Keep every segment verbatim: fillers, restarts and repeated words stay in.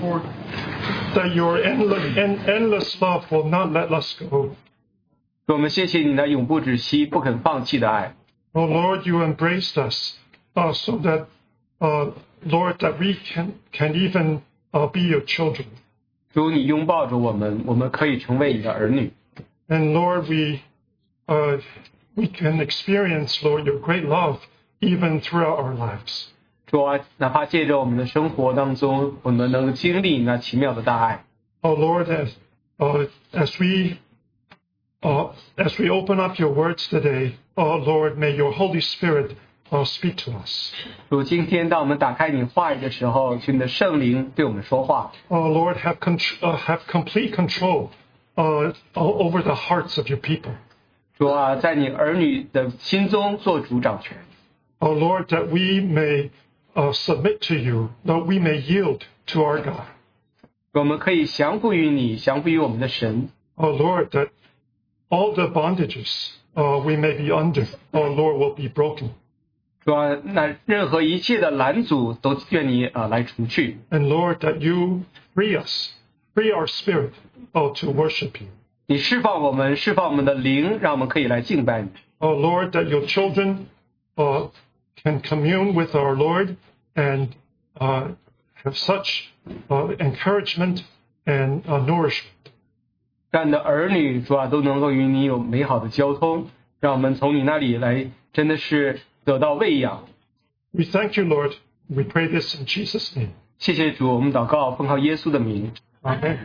for that your endless, endless love will not let us go. 主，我们谢谢你那永不止息、不肯放弃的爱。 Oh Lord, you embraced us, uh, so that, uh, Lord, that we can can even uh, be your children. 主，你拥抱着我们，我们可以成为你的儿女。 And Lord, we uh, we can experience, Lord, your great love even throughout our lives. 主啊，哪怕借着我们的生活当中，我们能经历那奇妙的大爱。 Oh Lord, as uh, as we uh, as we open up your words today, oh Lord, may your Holy Spirit uh, speak to us. 主，今天当我们打开你话语的时候，请你的圣灵对我们说话。 Oh Lord, have con- uh, have complete control uh, over the hearts of your people. 主啊，在你儿女的心中做主掌权。 Oh Lord, that we may uh, submit to you, that we may yield to our God. 我们可以降服于你，降服于我们的神。 Oh Lord, that all the bondages uh, we may be under, oh Lord, will be broken. 主啊，那任何一切的拦阻都愿你啊、呃、来除去。 And Lord, that you free us, free our spirit, oh, to worship you. 你释放我们，释放我们的灵，让我们可以来敬拜你。 Oh Lord, that your children uh, can commune with our Lord and uh, have such uh, encouragement and uh, nourishment. 让你的儿女主啊都能够与你有美好的交通，让我们从你那里来真的是得到喂养。 We thank you, Lord. We pray this in Jesus' name. 谢谢主，我们祷告奉靠耶稣的名。 Amen.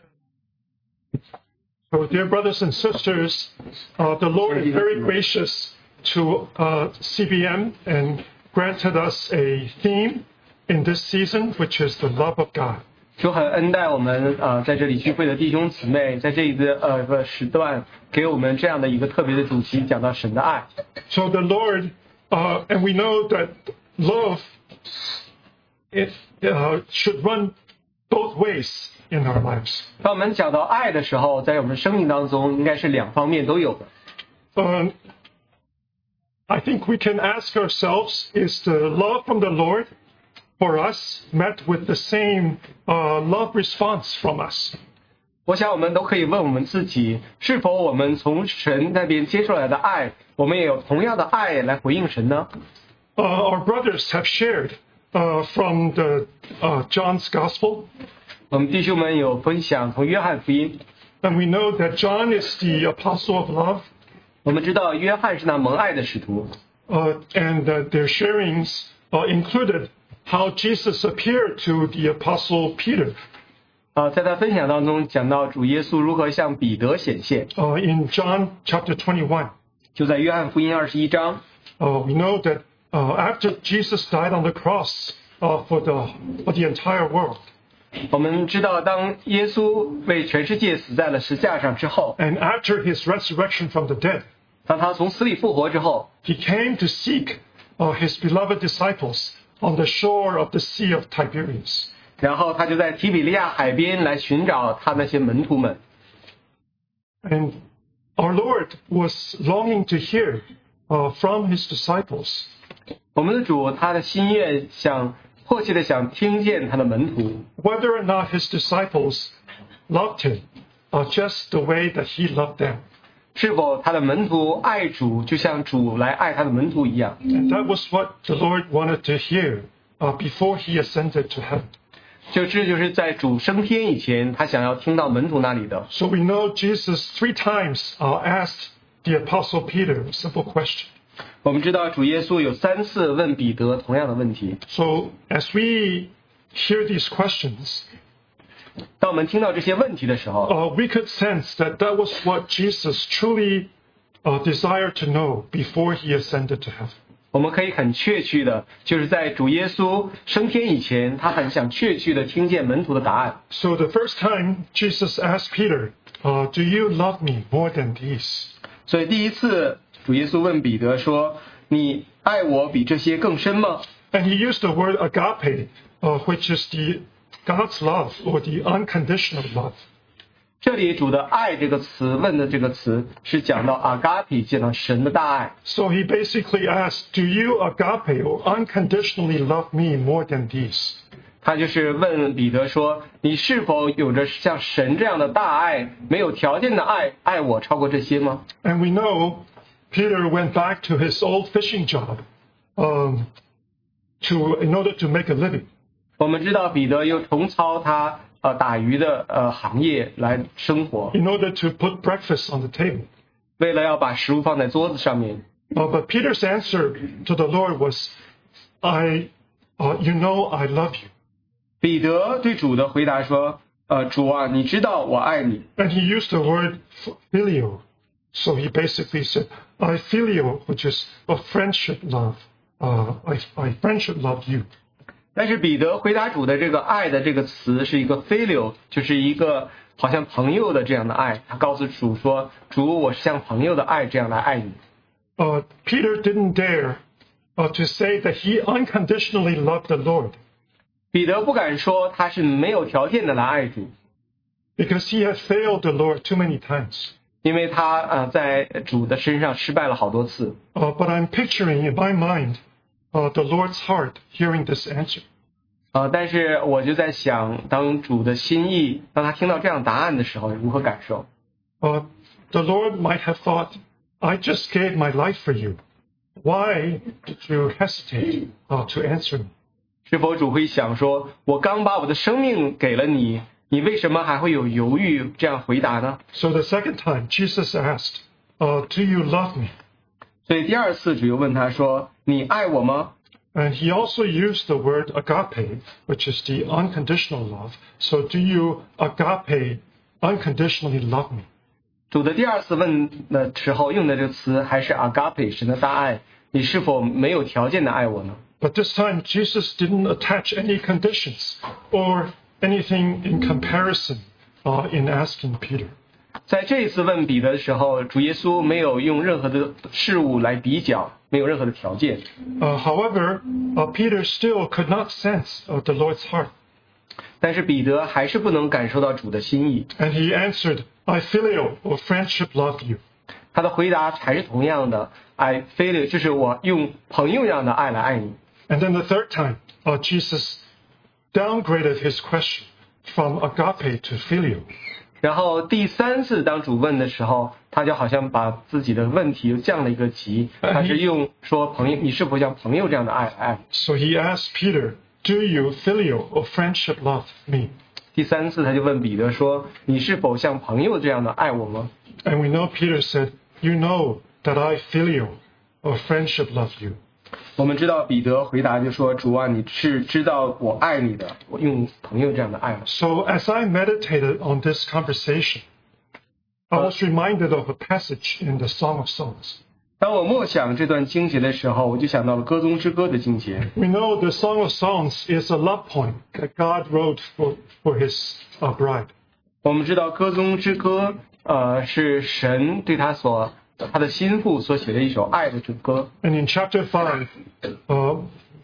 So, dear brothers and sisters, uh, the Lord is very gracious to uh, C B M and granted us a theme in this season, which is the love of God. 主很恩待我们呃在这里聚会的弟兄姊妹，在这一个呃个时段给我们这样的一个特别的主题，讲到神的爱。 So the Lord, uh, and we know that love it uh, should run both ways in our lives. 当我们讲到爱的时候，在我们生命当中应该是两方面都有的。 Um, I think we can ask ourselves, is the love from the Lord for us met with the same uh, love response from us? 我想我们都可以问我们自己，是否我们从神那边接受来的爱，我们也有同样的爱来回应神呢？ Uh, our brothers have shared uh, from the uh, John's Gospel, 我们弟兄们有分享从约翰福音， and we know that John is the apostle of love, 我们知道约翰是那蒙爱的使徒， uh, and uh, their sharings uh, included how Jesus appeared to the apostle Peter. 啊、在他分享当中讲到主耶稣如何向彼得显现， Uh, in John chapter twenty-one, 就在约翰福音二十一章， uh, we know that uh, after Jesus died on the cross uh, for the for the entire world, 我们知道当耶稣为全世界死在了十字架上之后， and after his resurrection from the dead, 当他从死里复活之后， he came to seek uh, his beloved disciples on the shore of the Sea of Tiberias. 然后他就在提比利亚海边来寻找他那些门徒们。 And our Lord was longing to hear uh, from his disciples 我们的主他的心愿想迫切的想听见他的门徒， whether or not his disciples loved him uh, just the way that he loved them. 是否他的门徒爱主，就像主来爱他的门徒一样。 And that was what the Lord wanted to hear uh, before he ascended to heaven. 就这就是在主升天以前，他想要听到门徒那里的。 So we know Jesus three times uh, asked the apostle Peter a simple question. 我们知道主耶稣有三次问彼得同样的问题。 So as we hear these questions, 当我们听到这些问题的时候， uh, we could sense that that was what Jesus truly uh, desired to know before he ascended to heaven. 我们可以很确据的，就是在主耶稣升天以前，他很想确据的听见门徒的答案。 So the first time Jesus asked Peter, uh, do you love me more than these? 所以第一次主耶稣问彼得说：“你爱我比这些更深吗？” And he used the word agape, uh, which is the God's love or the unconditional love. 这里主的爱这个词问的这个词是讲到 agape， 讲到神的大爱。 So he basically asked, do you agape or unconditionally love me more than these? 他就是问彼得说：“你是否有着像神这样的大爱，没有条件的爱，爱我超过这些吗？” And we know Peter went back to his old fishing job um, to, in order to make a living. 我们知道彼得又重操他呃打鱼的呃行业来生活， In order to put breakfast on the table. 为了要把食物放在桌子上面。 Uh, but Peter's answer to the Lord was, I, uh, you know I love you. 彼得对主的回答说：“呃，主啊，你知道我爱你。” And he used the word filio. So he basically said, I filio, which is a friendship love. Uh, I, I friendship love you. 但是彼得回答主的这个爱的这个词是一个 phileo， 就是一个好像朋友的这样的爱。他告诉主说：“主，我是像朋友的爱这样来爱你。” Uh, Peter didn't dare uh, to say that he unconditionally loved the Lord. 彼得不敢说他是没有条件的来爱主， Because he had failed the Lord too many times. 因为他呃在主的身上失败了好多次。 Uh, but I'm picturing in my mind uh, the Lord's heart hearing this answer. 呃，但是我就在想，当主的心意，当他听到这样答案的时候，如何感受？ Uh, the Lord might have thought, I just gave my life for you. Why did you hesitate uh, to answer me? 是否主会想说，我刚把我的生命给了你，你为什么还会有犹豫这样回答呢？ So the second time, Jesus asked, uh, do you love me? 所以第二次主又问他说，你爱我吗？ And he also used the word agape, which is the unconditional love. So do you agape unconditionally love me? 主的第二次问的时候用的这个词还是 agape 神的大爱，你是否没有条件的爱我呢？ But this time, Jesus didn't attach any conditions or anything in comparison uh, in asking Peter. 在这一次问彼得的时候，主耶稣没有用任何的事物来比较，没有任何的条件。 Uh, however, uh, Peter still could not sense uh, the Lord's heart. 但是彼得还是不能感受到主的心意。 And he answered, I filial or friendship love you. 他的回答还是同样的 ，I feel， 就是我用朋友一样的爱来爱你。 And then the third time, uh, Jesus downgraded his question from agape to filial. 然后第三次当主问的时候，他就好像把自己的问题又降了一个级，他是用说朋友，你是否像朋友这样的爱来爱？ So he asked Peter, do you filial or friendship love me? 第三次他就问彼得说，你是否像朋友这样的爱我吗？ And we know Peter said, you know that I filial or friendship love you. 我们知道彼得回答就说，主啊，你是知道我爱你的，我用朋友这样的爱我。 So as I meditated on this conversation, I was reminded of a passage in the Song of Songs. 当我默想这段经节的时候，我就想到了歌中之歌的经节。 We know the Song of Songs is a love poem that God wrote for, for his uh, bride. 我们知道歌中之歌，呃，是神对他所他的心腹所写的一首爱的主歌。 And in chapter five, uh,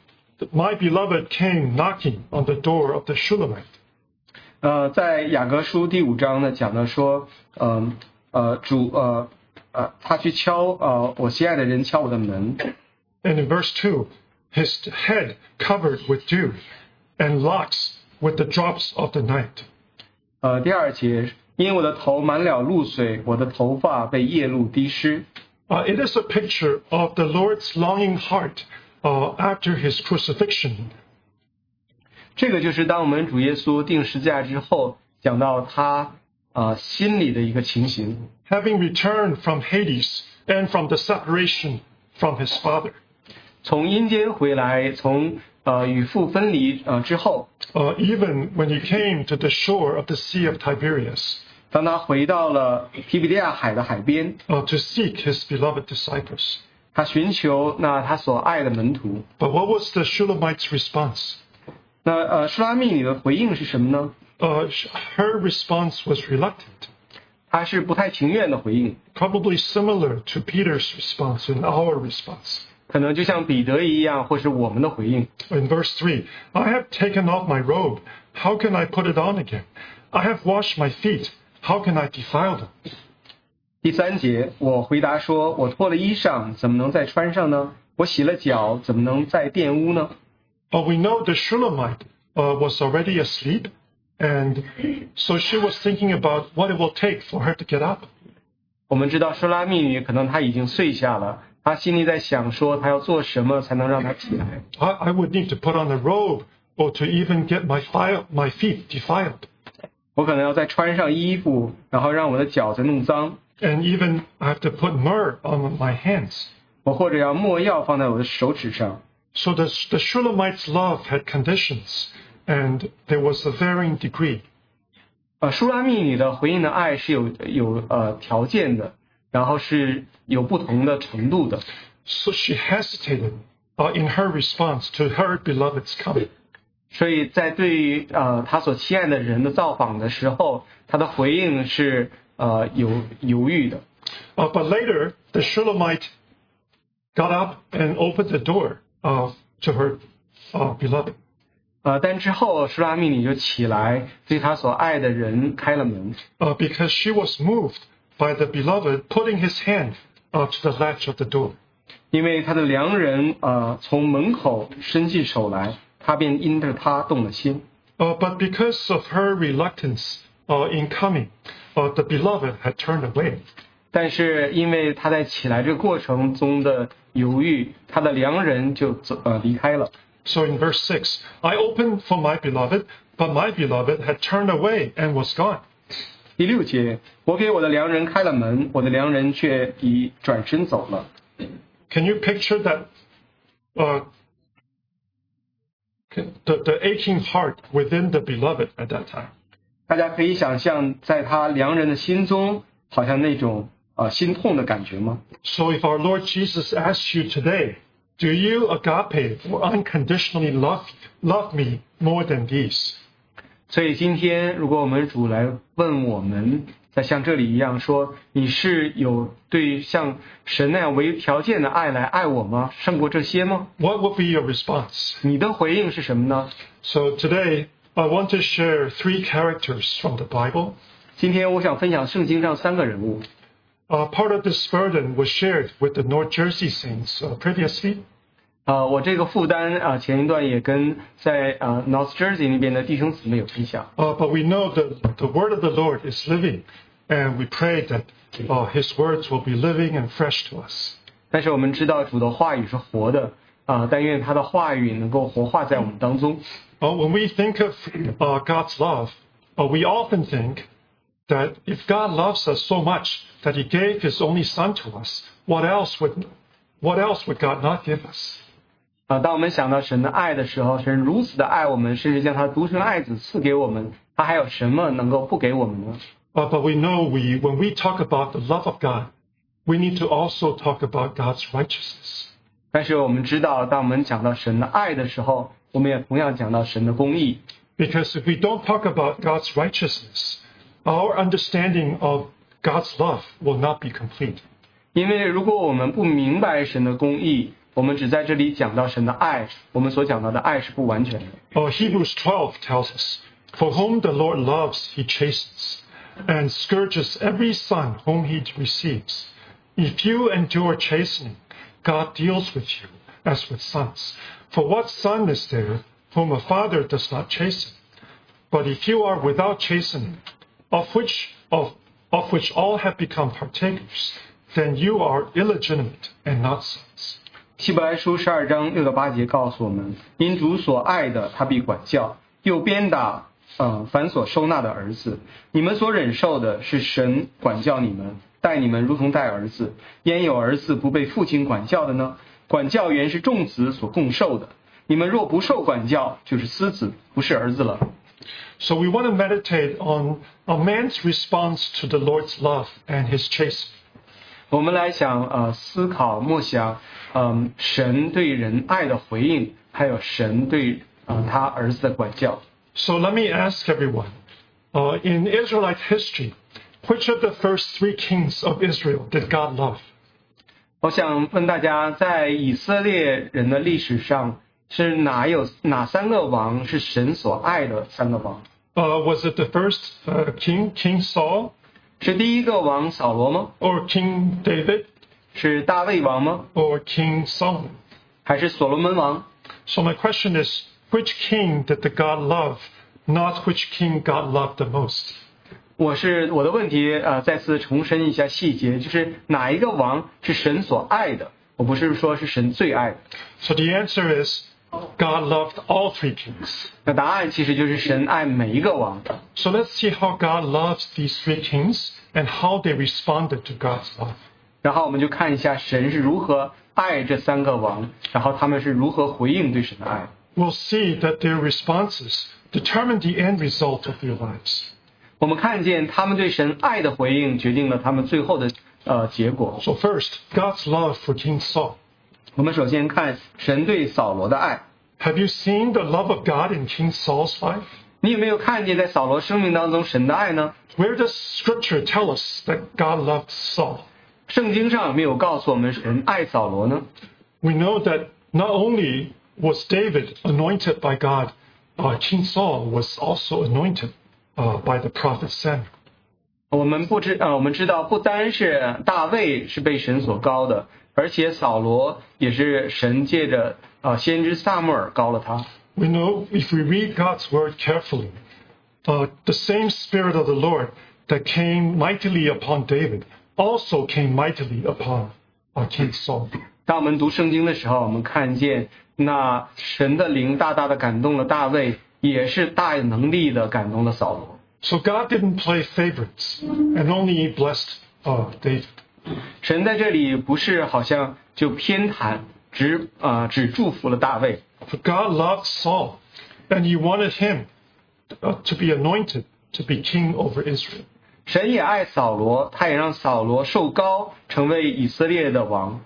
my beloved came knocking on the door of the Shulamite. 呃，在雅各书第五章呢，讲到说，嗯 呃, 呃，主呃呃，他去敲呃我心爱的人敲我的门。 And in verse two, his head covered with dew and locks with the drops of the night. 呃，第二节，因我的头满了露水，我的头发被夜露滴湿。 Uh, it is a picture of the Lord's longing heart uh, after his crucifixion. 这个就是当我们主耶稣定十字架之后，讲到他呃心里的一个情形。 Having returned from Hades and from the separation from his father. 从阴间回来，从呃与父分离呃之后， Uh, even when he came to the shore of the Sea of Tiberias 当他回到了提比利亚海的海边， uh, to seek his beloved disciples. 他寻求那他所爱的门徒。 But what was the Shulamite's response? 那呃舒拉密女的回应是什么呢？ Uh, her response was reluctant, 她是不太情愿的回应， probably similar to Peter's response and our response. 可能就像彼得一样，或是我们的回应。 In verse three, I have taken off my robe. How can I put it on again? I have washed my feet. How can I defile them? 第三节，我回答说：“我脱了衣裳，怎么能再穿上呢？我洗了脚，怎么能再玷污呢？” Uh, we know the Shulamite uh, was already asleep, and so she was thinking about what it will take for her to get up. 我们知道舒拉密女可能她已经睡下了，她心里在想说她要做什么才能让她起来。 I, I would need to put on a robe or to even get my, file, my feet defiled. 我可能要再穿上衣服，然后让我的脚再弄脏。 And even I have to put myrrh on my hands. 我或者要抹药放在我的手指上。 So the, the Shulamite's love had conditions, and there was a varying degree. 呃，舒拉密女的回应的爱是有有呃条件的，然后是有不同的程度的。 So she hesitated uh, in her response to her beloved's coming. 所以在对于呃她所亲爱的人的造访的时候，她的回应是呃有犹豫的。 Uh, but later, the Shulamite got up and opened the door uh, to her uh, beloved. 呃，但之后舒拉密女就起来，对她所爱的人开了门。 Uh, because she was moved by the beloved putting his hand uh, to the latch of the door. 因为她的良人呃从门口伸进手来，她便因着他动了心。 Uh, but because of her reluctance uh, in coming, uh, the beloved had turned away. 但是因为她在起来这个过程中的犹豫，她的良人就走呃离开了。 So in verse six, I opened for my beloved, but my beloved had turned away and was gone. 第六节，我给我的良人开了门，我的良人却已转身走了。 Can you picture that? Uh, the, the aching heart within the beloved at that time. 大家可以想象，在他良人的心中，好像那种呃心痛的感觉吗？ So if our Lord Jesus asks you today, do you agape or unconditionally love, love me more than these? 所以今天，如果我们主来问我们，在像这里一样说，你是有对像神那样为条件的爱来爱我吗？胜过这些吗？ What would be your response? 你的回应是什么呢？ So today, I want to share three characters from the Bible. 今天我想分享圣经上三个人物。 Uh, part of this burden was shared with the North Jersey Saints uh, previously. 呃，我这个负担啊、呃，前一段也跟在呃 North Jersey 那边的弟兄姊妹有分享。 Uh, but we know that the word of the Lord is living, and we pray that uh, His words will be living and fresh to us. 但是我们知道主的话语是活的啊、呃，但愿他的话语能够活化在我们当中。 Uh, when we think of uh, God's love, uh, we often think that if God loves us so much that He gave His only Son to us, what else would, what else would God not give us? 啊、呃，当我们想到神的爱的时候，神如此的爱我们，甚至将他独生爱子赐给我们，他还有什么能够不给我们呢？ Uh, but we know we, when we talk about the love of God, we need to also talk about God's righteousness. 但是我们知道，当我们讲到神的爱的时候，我们也同样讲到神的公义。 Because if we don't talk about God's righteousness, our understanding of God's love will not be complete. 因为如果我们不明白神的公义，我们只在这里讲到神的爱，我们所讲到的爱是不完全的。 Uh, Hebrews twelve tells us, For whom the Lord loves, He chastens, and scourges every son whom He receives. If you endure chastening, God deals with you as with sons. For what son is there whom a father does not chasten? But if you are without chastening, of which of, of which all have become partakers, then you are illegitimate and not sons. 希伯来书十二章六到八节告诉我们：因主所爱的，他必管教，又鞭打呃凡所收纳的儿子。你们所忍受的是神管教你们，待你们如同待儿子。焉有儿子不被父亲管教的呢？管教原是众子所共受的。你们若不受管教，就是私子，不是儿子了。 So we want to meditate on a man's response to the Lord's love and His chastening. 我们来想呃思考默想，嗯、呃，神对人爱的回应，还有神对呃他儿子的管教。 So let me ask everyone, uh, in Israelite history, which of the first three kings of Israel did God love? 我想问大家，在以色列人的历史上，是哪有哪三个王是神所爱的三个王？ Uh, was it the first uh, king, King Saul, 是第一个王扫罗吗？ or King David, 是大卫王吗？ or King Solomon? 还是所罗门王？ So my question is, which king did the God love, not which king God loved the most. 我是我的问题呃再次重申一下细节，就是哪一个王是神所爱的，我不是说是神最爱的。 So the answer is God loved all three kings. 那答案其实就是神爱每一个王。 So let's see how God loves these three kings and how they responded to God's love. 然后我们就看一下神是如何爱这三个王，然后他们是如何回应对神的爱。 We'll see that their responses determine the end result of their lives. 我们看见他们对神爱的回应，决定了他们最后的呃结果。 So first, God's love for King Saul. 我们首先看神对扫罗的爱。 Have you seen the love of God in King Saul's life? 你有没有看见在扫罗生命当中神的爱呢？ Where does Scripture tell us that God loved Saul? 圣经上有没有告诉我们神爱扫罗呢？ We know that not only was David anointed by God, uh, King Saul was also anointed uh, by the prophet Samuel. 我们不知呃，我们知道不单是大卫是被神所高的，而且扫罗也是神借着呃先知撒母耳高了他。 We know if we read God's word carefully, uh, the same Spirit of the Lord that came mightily upon David also came mightily upon uh, King Saul. 当我们读圣经的时候，我们看见那神的灵大大的感动了大卫，也是大有能力的感动了扫罗。 So God didn't play favorites and only blessed uh, David. 神在这里不是好像就偏袒，只呃只祝福了大卫。 For God loved Saul, and He wanted him uh, to be anointed to be king over Israel. 神也爱扫罗，他也让扫罗受膏，成为以色列的王。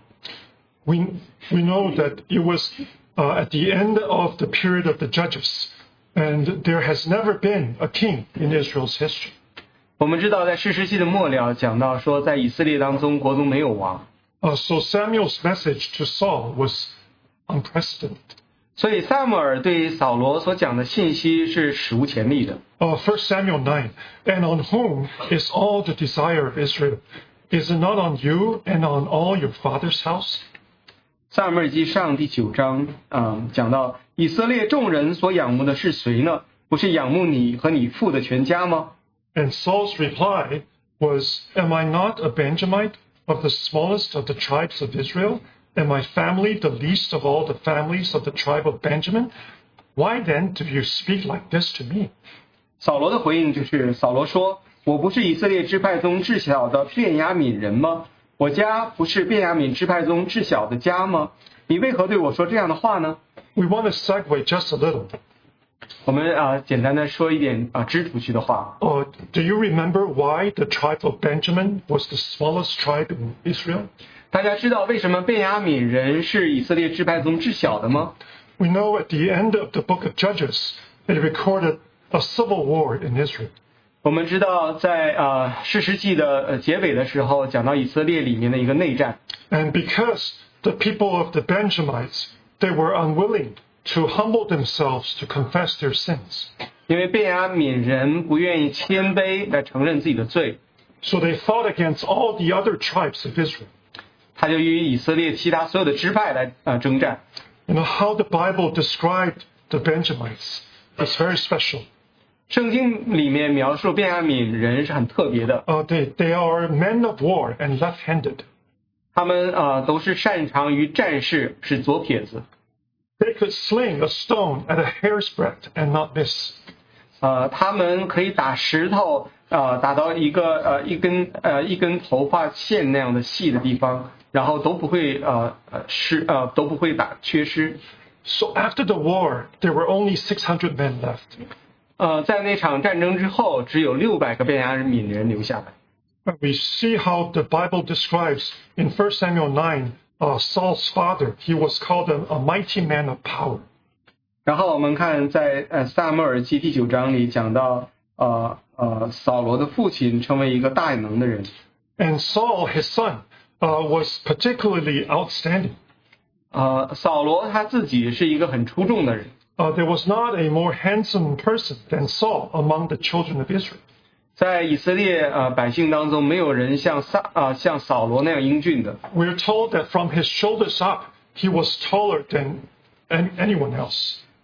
We we know that it was uh, at the end of the period of the judges, and there has never been a king in Israel's history. 我们知道，在士师记的末了讲到说，在以色列当中，国中没有王， Uh, so Samuel's message to Saul was unprecedented. 所以撒母耳对扫罗所讲的信息是史无前例的。 Uh, First Samuel nine, and on whom is all the desire of Israel? Is it not on you and on all your father's house? 撒母耳记上第九章，嗯，讲到以色列众人所仰慕的是谁呢？不是仰慕你和你父的全家吗？ And Saul's reply was, Am I not a Benjamite of the smallest of the tribes of Israel? And my family the least of all the families of the tribe of Benjamin? Why then do you speak like this to me? 扫罗的回应就是，扫罗说：“我不是以色列支派中至小的便雅悯人吗？我家不是便雅悯支派中至小的家吗？你为何对我说这样的话呢？” We want to segue just a little. 我们啊、呃，简单的说一点啊、呃、支出去的话。 Uh, do you remember why the tribe of Benjamin was the smallest tribe in Israel? 大家知道为什么便雅悯人是以色列支派中至小的吗？ We know at the end of the book of Judges, it recorded a civil war in Israel. 我们知道在呃士师记的呃结尾的时候，讲到以色列里面的一个内战。 And because the people of the Benjamites, they were unwilling to humble themselves to confess their sins. 因为便雅悯人不愿意谦卑来承认自己的罪， So they fought against all the other tribes of Israel. 他就与以色列其他所有的支派来呃征战。 You know how the Bible described the Benjamites is very special. 圣经里面描述便雅悯人是很特别的， Uh, they, they are men of war and left-handed. 他们呃都是擅长于战事，是左撇子。 They could sling a stone at a hair's breadth and not miss. 呃，他们可以打石头，呃，打到一个呃一根呃一根头发线那样的细的地方，然后都不会呃呃失呃都不会打缺失。 So after the war, there were only six hundred men left. 呃，在那场战争之后，只有六百个便雅悯人留下来。 And we see how the Bible describes in First Samuel nine, uh, Saul's father, he was called a, a mighty man of power. 然后我们看在呃撒母耳记第九章里讲到，呃呃扫罗的父亲成为一个大有能的人。 And Saul, his son, uh, was particularly outstanding. 呃，扫罗他自己是一个很出众的人。 Uh, there was not a more handsome person than Saul among the children of Israel. 在以色列呃百姓当中，没有人像撒啊、呃、像扫罗那样英俊的。 We're told that from his shoulders up, he was taller than any, anyone else.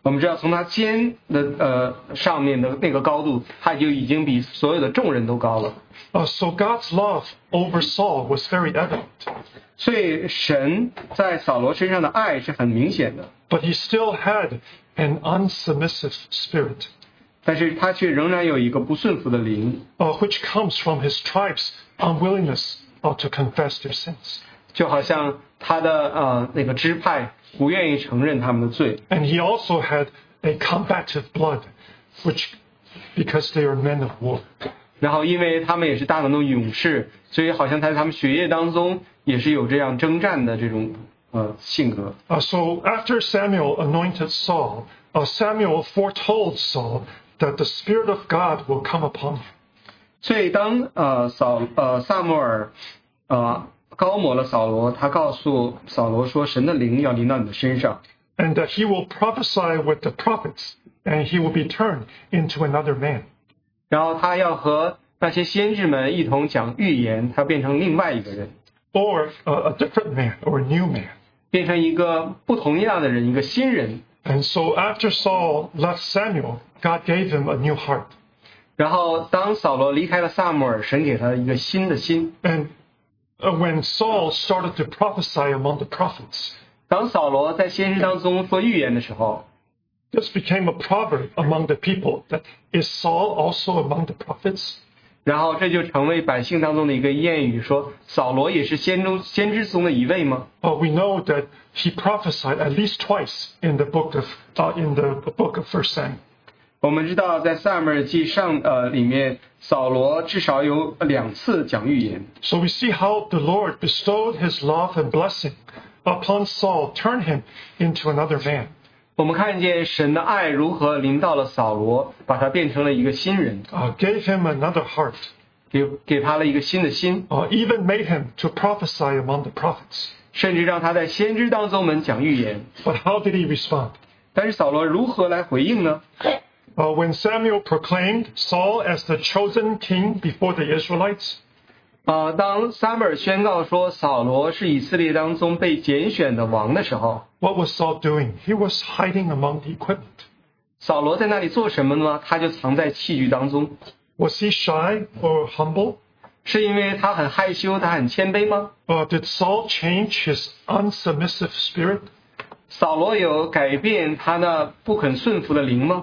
我们知道从他肩的呃上面的那个高度，他就已经比所有的众人都高了。 Uh, so God's love over Saul was very evident. 所以神在扫罗身上的爱是很明显的， But he still had an unsubmissive spirit, 但是他却仍然有一个不顺服的灵， uh, which comes from his tribe's unwillingness uh, to confess their sins. 就好像他的呃那个支派不愿意承认他们的罪， And he also had a combative blood, which, because they are men of war. 然后因为他们也是大能的勇士，所以好像在他们血液当中也是有这样征战的这种呃性格。 Uh, so after Samuel anointed Saul, uh, Samuel foretold Saul that the Spirit of God will come upon him. 所以当呃扫呃撒母耳呃高抹了扫罗，他告诉扫罗说，神的灵要临到你的身上， And that he will prophesy with the prophets, and he will be turned into another man. 然后他要和那些先知们一同讲预言，他变成另外一个人， Or uh, a different man, or a new man. 变成一个不同样的人，一个新人。 And so after Saul left Samuel, God gave him a new heart. 然后当扫罗离开了撒母耳，神给他一个新的心。 And uh, when Saul started to prophesy among the prophets, 当扫罗在先知当中说预言的时候， this became a proverb among the people that is Saul also among the prophets? 然后这就成为百姓当中的一个谚语，说扫罗也是先中先知中的一位吗？ Uh, we know that he prophesied at least twice in the book of uh, in the book of First Samuel. 我们知道在撒母耳记上呃里面，扫罗至少有两次讲预言。 So we see how the Lord bestowed his love and blessing upon Saul, turned him into another man. 我们看见神的爱如何临到了扫罗，把他变成了一个新人， Uh, gave him another heart, 给给他了一个新的心， uh, even made him to prophesy among the prophets. 甚至让他在先知当中们讲预言。 But how did he respond? 但是扫罗如何来回应呢？ Uh, when Samuel proclaimed Saul as the chosen king before the Israelites, 呃，当撒母耳宣告说扫罗是以色列当中被拣选的王的时候， what was Saul doing? He was hiding among the equipment. 扫罗在那里做什么呢？他就藏在器具当中。 Was he shy or humble? 是因为他很害羞，他很谦卑吗？ Uh, did Saul change his unsubmissive spirit? 扫罗有改变他那不肯顺服的灵吗？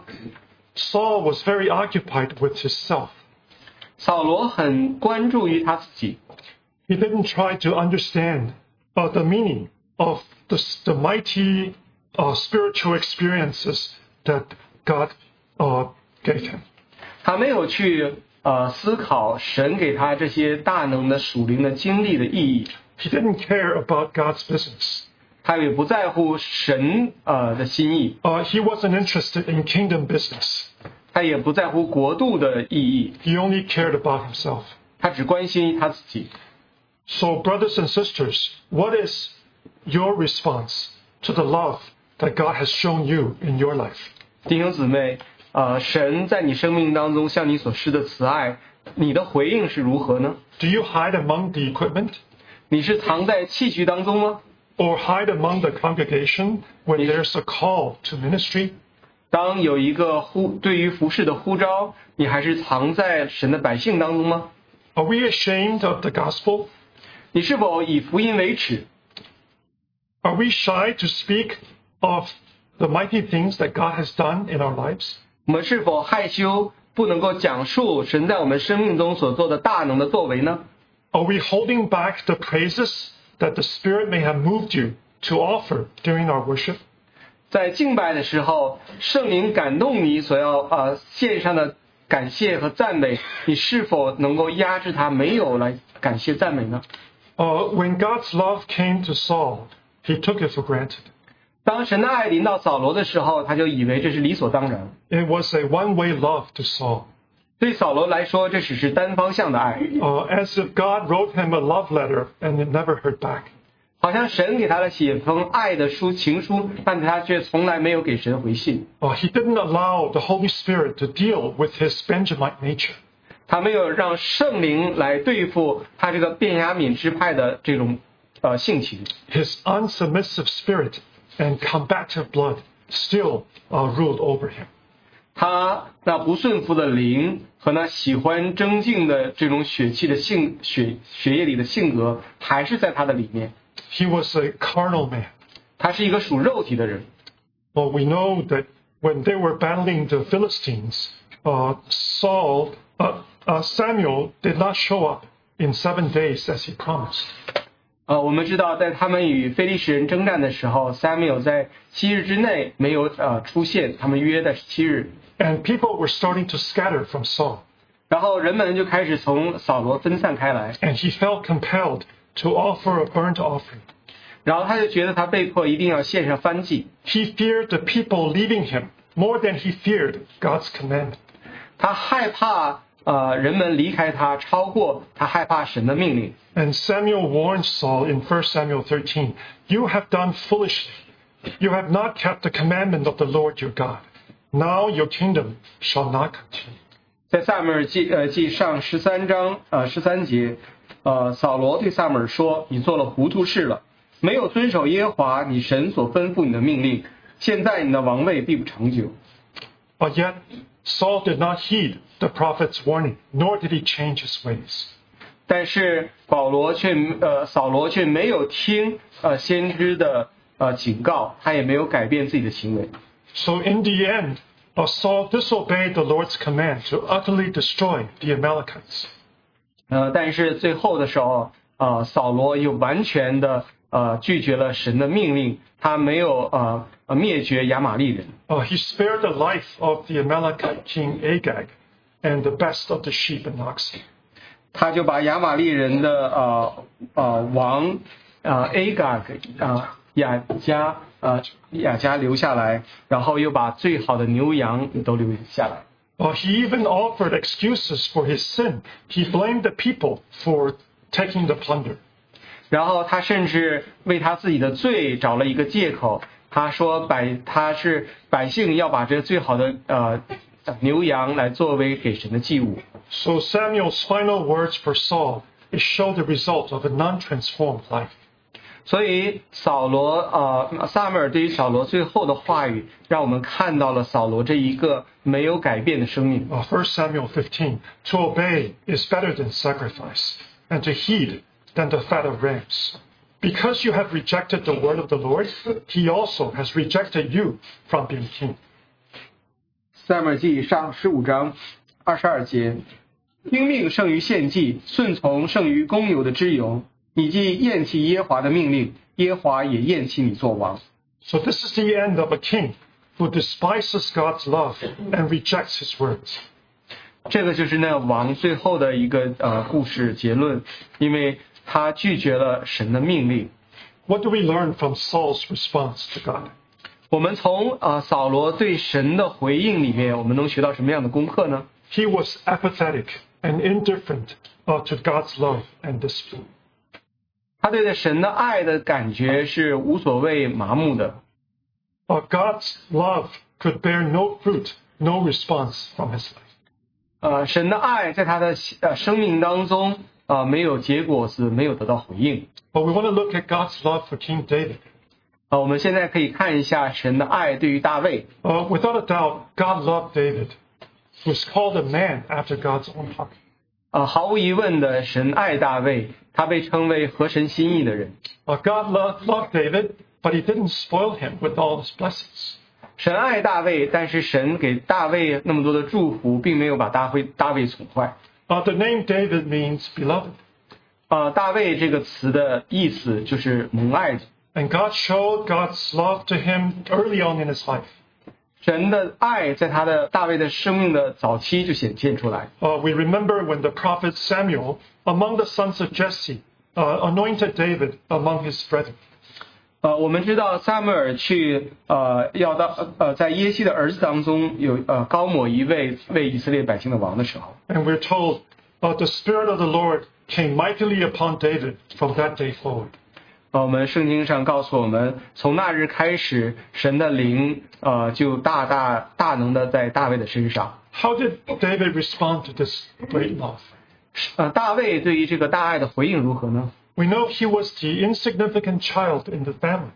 Saul was very occupied with himself. 扫罗很关注于他自己， He didn't try to understand uh, the meaning of the, the mighty uh, spiritual experiences that God uh, gave him. 他没有去呃思考神给他这些大能的属灵的经历的意义， He didn't care about God's business. 他也不在乎神呃的心意， Uh, he wasn't interested in kingdom business. 他也不在乎国度的意义， He only cared about himself. 他只关心他自己。 So, brothers and sisters, what is your response to the love that God has shown you in your life? 弟兄姊妹，呃，神在你生命当中向你所施的慈爱，你的回应是如何呢？ Do you hide among the equipment? 你是藏在器具当中吗？ Or hide among the congregation when there's a call to ministry? 当有一个呼对于服侍的呼召，你还是藏在神的百姓当中吗？ Are we ashamed of the gospel? 你是否以福音为耻？ Are we shy to speak of the mighty things that God has done in our lives? 我们是否害羞，不能够讲述神在我们生命中所做的大能的作为呢？ Are we holding back the praises that the Spirit may have moved you to offer during our worship? 在敬拜的时候，圣灵感动你所要呃献上的感谢和赞美，你是否能够压制它，没有来感谢赞美呢？ Uh, when God's love came to Saul, he took it for granted. 当神的爱临到扫罗的时候，他就以为这是理所当然。 It was a one-way love to Saul. 对扫罗来说，这只是单方向的爱， Uh, as if God wrote him a love letter and it never heard back. 好像神给他了写封爱的书情书，但他却从来没有给神回信。 Uh, he didn't allow the Holy Spirit to deal with his Benjamite nature. 他没有让圣灵来对付他这个便雅悯支派的这种呃性情， His unsubmissive spirit and combative blood still uh, ruled over him. 他那不顺服的灵和那喜欢争竞的这种血气的性血血液里的性格，还是在他的里面。 He was a carnal man. 他是一个属肉体的人。 Well, we know that when they were battling the Philistines, uh, Saul, uh, uh, Samuel did not show up in seven days as he promised. 呃，我们知道，在他们与非利士人征战的时候 ，Samuel 在七日之内没有呃出现，他们约的是七日。 And people were starting to scatter from Saul. 然后人们就开始从扫罗分散开来。 And he felt compelled to offer a burnt offering. 然后他就觉得他被迫一定要献上燔祭。 He feared the people leaving him more than he feared God's commandment. 他害怕呃人们离开他，超过他害怕神的命令。 And Samuel warned Saul in First Samuel thirteen, "You have done foolishly. You have not kept the commandment of the Lord your God. Now your kingdom shall not continue." 在撒母耳记呃记上十三章呃十三节，呃扫罗对撒母耳说：“你做了糊涂事了，没有遵守耶和华你神所吩咐你的命令，现在你的王位必不长久。” But yet Saul did not heed the prophet's warning, nor did he change his ways. 但是保罗却呃扫罗却没有听呃先知的呃警告，他也没有改变自己的行为。 So in the end, uh, Saul disobeyed the Lord's command to utterly destroy the Amalekites. 呃，但是最后的时候，呃，扫罗又完全的呃拒绝了神的命令，他没有呃呃灭绝亚玛力人。 Uh, he spared the life of the Amalekite king Agag and the best of the sheep and oxen. 他就把亚玛力人的呃呃王呃 Agag 啊亚加呃亚加留下来，然后又把最好的牛羊都留下来。 Uh, he even offered excuses for his sin. He blamed the people for taking the plunder. 然后他甚至为他自己的罪找了一个借口，他说百他是百姓要把这最好的呃牛羊来作为给神的祭物。 So Samuel's final words for Saul is show the result of a non-transformed life. 所以扫罗呃撒母耳对于扫罗最后的话语，让我们看到了扫罗这一个没有改变的生命。 Uh, First Samuel fifteen, to obey is better than sacrifice, and to heed than the fat of rams. Because you have rejected the word of the Lord, he also has rejected you from being king. 撒母耳记上十五章二十二节，听命胜于献祭，顺从胜于公牛的脂油。你既厌弃耶和华的命令，耶和华也厌弃你做王。 So this is the end of a king who despises God's love and rejects his words. 这个就是那王最后的一个呃故事结论，因为他拒绝了神的命令。 What do we learn from Saul's response to God? 我们从呃扫罗对神的回应里面，我们能学到什么样的功课呢？ He was apathetic and indifferent uh, to God's love and discipline. 他对着神的爱的感觉是无所谓、麻木的。 Uh, God's love could bear no fruit, no response from his life. 呃，神的爱在他的呃生命当中呃没有结果子，没有得到回应。 But we want to look at God's love for King David. 呃，我们现在可以看一下神的爱对于大卫。 Uh, without a doubt, God loved David, who was called a man after God's own heart. 呃，毫无疑问的，神爱大卫，他被称为合神心意的人。 Uh, God loved, loved David, but he didn't spoil him with all his blessings. 神爱大卫，但是神给大卫那么多的祝福，并没有把大卫大卫宠坏。 Uh, the name David means beloved. 呃，大卫这个词的意思就是蒙爱的。 And God showed God's love to him early on in his life. 神的爱在他的大卫的生命的早期就显现出来。 Uh, we remember when the prophet Samuel, among the sons of Jesse, uh, anointed David among his brethren. 呃，我们知道撒母耳去呃要到呃在耶西的儿子当中有呃高抹一位为以色列百姓的王的时候， And we're told, uh, the Spirit of the Lord came mightily upon David from that day forward. 呃，我们圣经上告诉我们，从那日开始，神的灵呃就大大大能的在大卫的身上。 How did David respond to this great love? 呃，大卫对于这个大爱的回应如何呢？ We know he was the insignificant child in the family.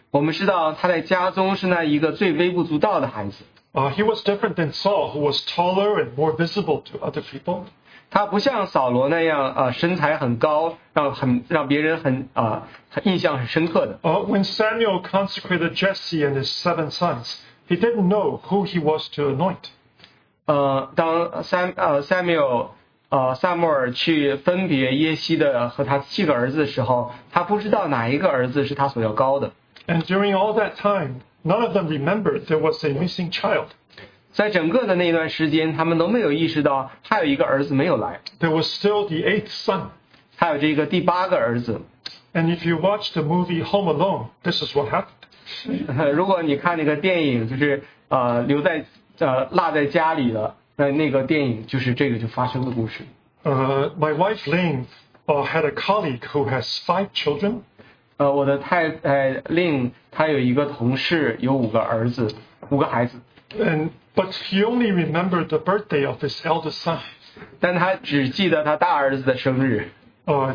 我们知道他在家中是那一个最微不足道的孩子。 Uh, he was different than Saul, who was taller and more visible to other people. 他不像扫罗那样啊、呃、身材很高，让很让别人很啊、呃、印象很深刻的。 Uh, when Samuel consecrated Jesse and his seven sons, he didn't know who he was to anoint. 呃，当三呃 Samuel 呃撒母耳去分别耶西的和他七个儿子的时候，他不知道哪一个儿子是他所要高的。 And during all that time, none of them remembered there was a missing child. 在整个的那段时间，他们都没有意识到还有一个儿子没有来， There was still the eighth son. 还有这个第八个儿子。 And if you watch the movie Home Alone, this is what happened. 如果你看那个电影，就是呃留在呃落在家里的那那个电影，就是这个就发生的故事。 Uh, my wife Lane uh, had a colleague who has five children. 呃，我的太太令她有一个同事，有五个儿子，五个孩子。 And but he only remembered the birthday of his eldest son. 但他只记得他大儿子的生日。 Uh,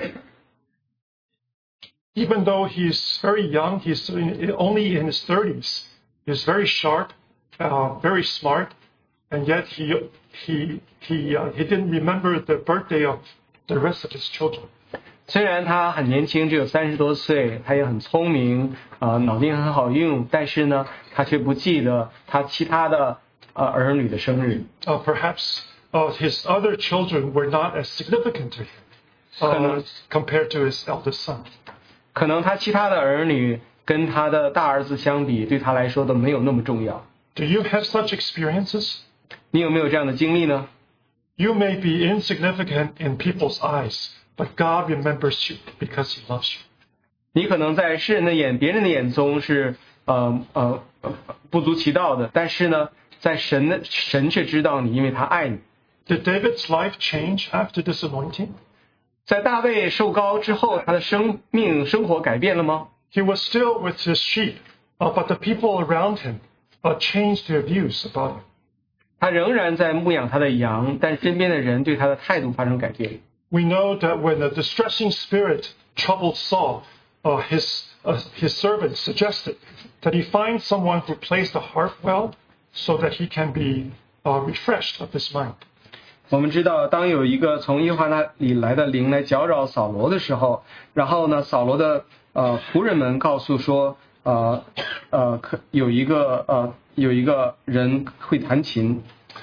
even though he's very young, he's only in his thirties. He's very sharp, uh, very smart, and yet he he he uh, he didn't remember the birthday of the rest of his children. 虽然他很年轻，只有三十多岁，他也很聪明，呃，脑筋很好用，但是呢，他却不记得他其他的呃儿女的生日。 Uh, perhaps uh, his other children were not as significant to him uh, compared to his eldest son. 可能他其他的儿女跟他的大儿子相比，对他来说都没有那么重要。 Do you have such experiences? 你有没有这样的经历呢？ You may be insignificant in people's eyes, but God remembers you because He loves you. 你可能在世人的眼、别人的眼中是呃呃不足其道的，但是呢，在神的神却知道你，因为他爱你。 Did David's life change after this anointing? 在大卫受膏之后，他的生命生活改变了吗？ He was still with his sheep, uh, but the people around him uh, changed their views about him. 他仍然在牧养他的羊，但身边的人对他的态度发生改变。 We know that when a distressing spirit troubled Saul, uh, his uh, his servant suggested that he find someone who plays the harp well, so that he can be uh, refreshed of his mind. 我们知道，当有一个从耶和华那里来的灵来搅扰扫罗的时候，然后呢，扫罗的呃仆人们告诉说，呃呃，可有一个呃有一个人会弹琴。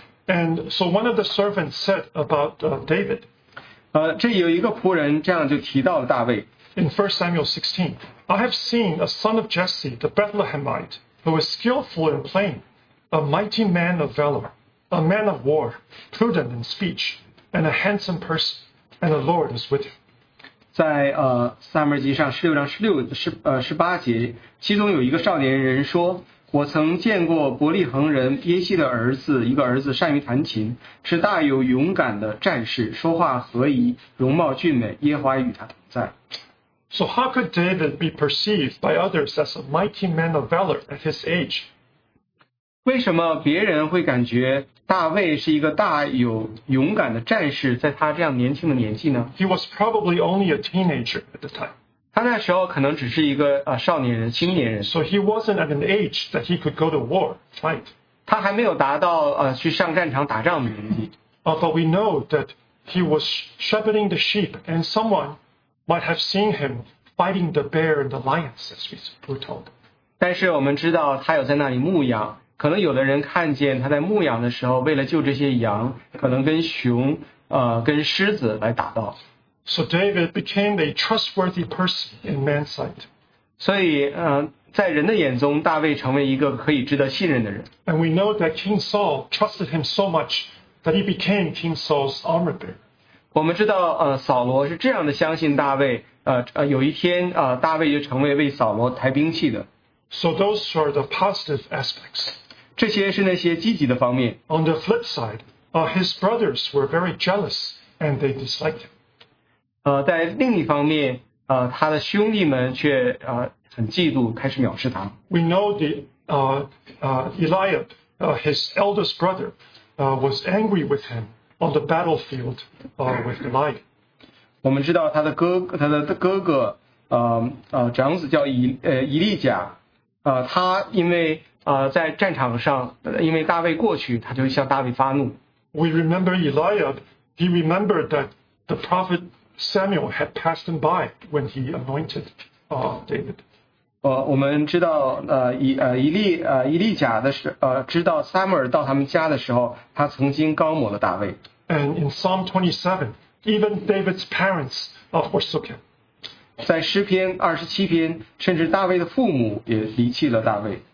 And so one of the servants said about uh, David. 呃，这有一个仆人这样就提到了大卫。 In First Samuel sixteen, I have seen a son of Jesse, the Bethlehemite, who is skillful in playing, a mighty man of valor, a man of war, prudent in speech, and a handsome person, and the Lord is with him. 在呃撒母耳记上十六章十六十呃十八节，其中有一个少年人说：“我曾见过伯利恒人耶西的儿子，一个儿子善于弹琴，是大有勇敢的战士，说话和宜，容貌俊美，耶和华与他同在。” So how could David be perceived by others as a mighty man of valor at his age? 为什么别人会感觉大卫是一个大有勇敢的战士，在他这样年轻的年纪呢？ He was probably only a teenager at the time. 他那时候可能只是一个呃少年人、青年人， So he wasn't at an age that he could go to war, fight. 他还没有达到呃去上战场打仗的年纪。 Uh, but we know that he was shepherding the sheep, and someone might have seen him fighting the bear and the lions, as we were told. 但是我们知道他有在那里牧养，可能有的人看见他在牧养的时候，为了救这些羊，可能跟熊、呃跟狮子来打斗。 So David became a trustworthy person in man's sight. 所以，呃，在人的眼中，大卫成为一个可以值得信任的人。 And we know that King Saul trusted him so much that he became King Saul's armor bearer. 我们知道，呃，扫罗是这样的相信大卫，呃呃，有一天，呃，大卫就成为为扫罗抬兵器的。 So those are the positive aspects. 这些是那些积极的方面。 On the flip side, uh, his brothers were very jealous and they disliked him. 呃，在另一方面，呃，他的兄弟们却呃很嫉妒，开始藐视他。 We know the uh, uh, Eliab, uh, his eldest brother, uh, was angry with him on the battlefield uh, with Goliath. 我们知道他的哥，他的哥哥， 呃呃长子叫以呃以利甲，呃他因为呃在战场上，因为大卫过去，他就向大卫发怒。 We remember Eliab. He remembered that the prophet Samuel had passed him by when he anointed uh, David. 呃，我们知道，呃，以呃以利呃以利甲的时，呃，知道撒母耳到他们家的时候，他曾经高抹了大卫。 And in Psalm twenty-seven, even David's parents uh, forsook him. 在诗篇二十七篇，甚至大卫的父母也离弃了大卫。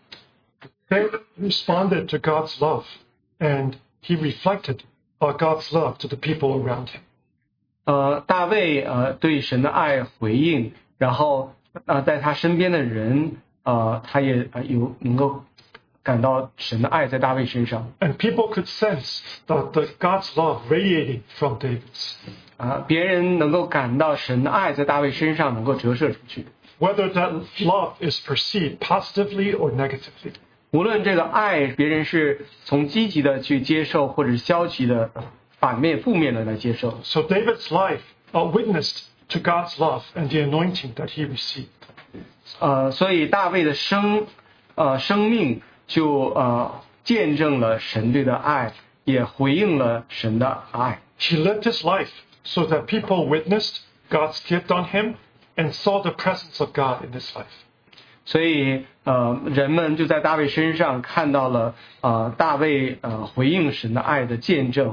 David responded to God's love, and he reflected uh, God's love to the people around him. 呃，大卫呃对神的爱回应，然后呃在他身边的人，呃他也呃有能够感到神的爱在大卫身上。 And people could sense the, the God's love radiating from David's. 啊，别人能够感到神的爱在大卫身上能够折射出去。 Whether that love is perceived positively or negatively. 无论这个爱别人是从积极的去接受，或者是消极的、反面、负面的来接受。 So David's life uh, witnessed to God's love and the anointing that he received. 呃，所以大卫的生呃生命就呃见证了神对的爱，也回应了神的爱。 He lived his life so that people witnessed God's gift on him and saw the presence of God in his life. 所以呃人们就在大卫身上看到了呃大卫呃回应神的爱的见证。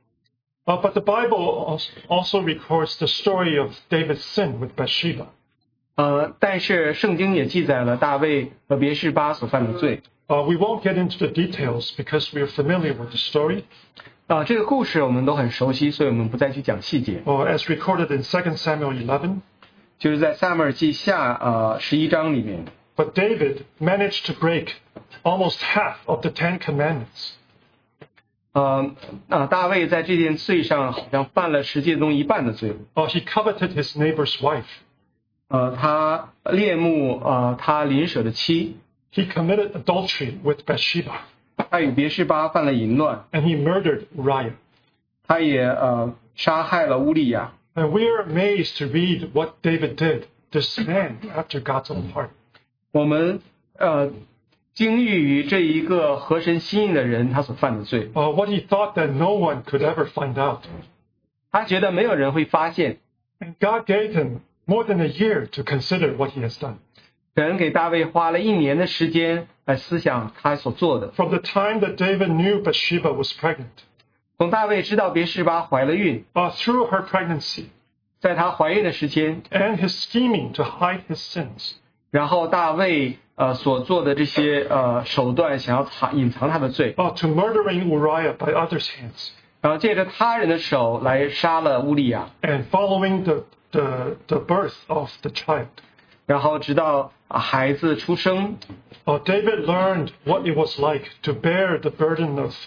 Uh, but the Bible also records the story of David's sin with Bathsheba. 呃，但是圣经也记载了大卫和别是巴所犯的罪。 Uh, we won't get into the details because we are familiar with the story. 啊、呃，这个故事我们都很熟悉，所以我们不再去讲细节。 Uh, as recorded in Second Samuel eleven. 就是在撒母耳记下呃十一章里面。 But David managed to break almost half of the Ten Commandments. 呃啊，大卫在这件罪上好像犯了十诫中一半的罪。 Uh, he coveted his neighbor's wife. 呃，他恋慕呃他邻舍的妻。 He committed adultery with Bathsheba. 他与别是巴犯了淫乱。 And he murdered Uriah. 他也呃杀害了乌利亚。 And we are amazed to read what David did. This man after God's own heart. 我们呃惊异于这一个合神心意的人他所犯的罪。 Uh, what he thought that no one could ever find out. 他觉得没有人会发现。 And God gave him more than a year to consider what he has done. 神给大卫花了一年的时间来思想他所做的。 From the time that David knew Bathsheba was pregnant. 从大卫知道别是巴怀了孕。 Uh, through her pregnancy. 在她怀孕的时间。 And his scheming to hide his sins. 然后大卫呃所做的这些呃手段，想要藏隐藏他的罪。 Uh, to murdering Uriah by others' hands. 然后借着他人的手来杀了乌利亚。 And following the the the birth of the child. 然后直到孩子出生。 Uh, David learned what it was like to bear the burden of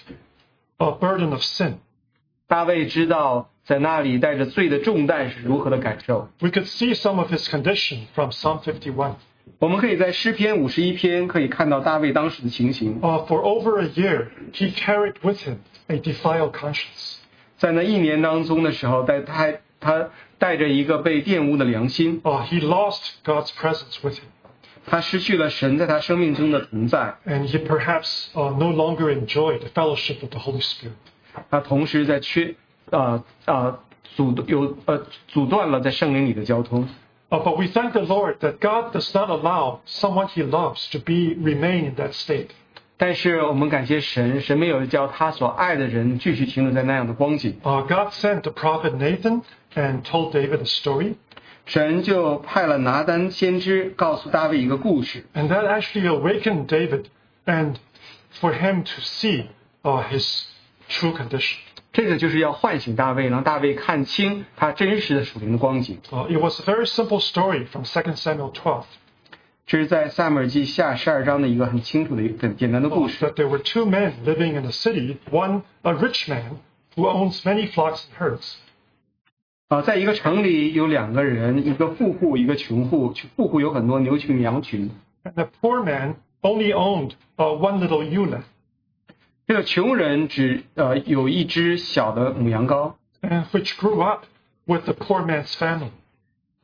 a burden of sin. 大卫知道在那里带着罪的重担是如何的感受。 We could see some of his condition from Psalm fifty-one. 我们可以在诗篇五十一篇可以看到大卫当时的情形。 Uh, for over a year, he carried with him a defiled conscience. 在那一年当中的时候，带他他带着一个被玷污的良心。 Uh, he lost God's presence with him. 他失去了神在他生命中的同在。 And he perhaps uh, no longer enjoyed the fellowship of the Holy Spirit. 他同时在缺呃呃阻有呃阻断了在圣灵里的交通。 Uh, but we thank the Lord that God does not allow someone he loves to be remain in that state. 但是我们感谢神，神没有叫他所爱的人继续停留在那样的光景。 Uh, God sent the prophet Nathan and told David a story. 神就派了拿单先知告诉大卫一个故事。 And that actually awakened David and for him to see uh, his true condition. 这个就是要唤醒大卫，让大卫看清他真实的属灵的光景。 Uh, it was a very simple story from Second Samuel twelve. 这是在撒母耳记下十二章的一个很清楚的一个很简单的故事。 That there were two men living in a city, one a rich man who owns many flocks and herds. 啊，在一个城里有两个人，一个富户，一个穷户。富户有很多牛群、羊群。 And the poor man only owned uh, one little ewe lamb. 这个穷人只呃有一只小的母羊羔， And which grew up with the poor man's family.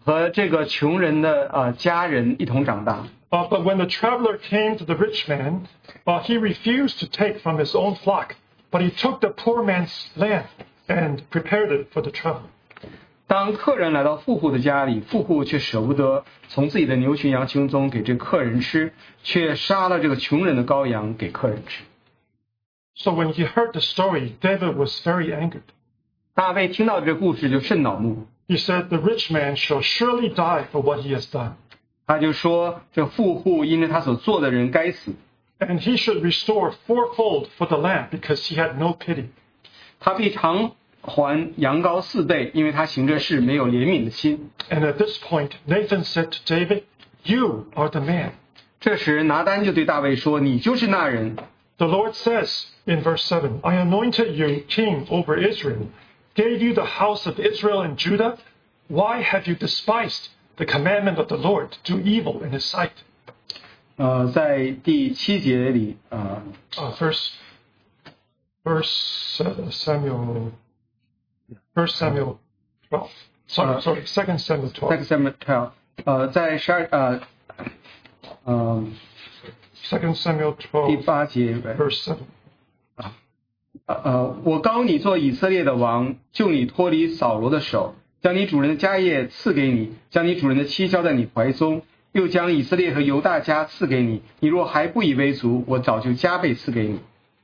和这个穷人的呃家人一同长大。 Uh, but when the traveler came to the rich man, uh, he refused to take from his own flock, but he took the poor man's lamb and prepared it for the traveler. 当客人来到富户的家里，富户却舍不得从自己的牛群羊群中给这客人吃，却杀了这个穷人的羔羊给客人吃。 So when he heard the story, David was very angered. 大卫听到这故事就甚恼怒， He said, "The rich man shall surely die for what he has done, 他就说这富户因着他所做的人该死， and he should restore fourfold for the lamb because he had no pity." 他必偿还羊羔四倍，因为他行这事没有怜悯的心。 And at this point, Nathan said to David, "You are the man." 这时拿单就对大卫说：“你就是那人。” The Lord says in verse seven, "I anointed you king over Israel, gave you the house of Israel and Judah. Why have you despised the commandment of the Lord to do evil in his sight?" 呃，在第七节里，呃 Uh, verse, verse uh, Samuel, First Samuel twelve. Sorry, Uh, sorry, Second Samuel twelve. Second Samuel twelve，呃，在十二呃呃 Second Samuel 第 twelve, 八节， verse seven. 呃呃，我膏你做以色列的王，救你脱离扫罗的手，将你主人的家业赐给你，将你主人的妻交在你怀中，又将以色列和犹大家赐给你。你若还不以为足，我早就加倍赐给你。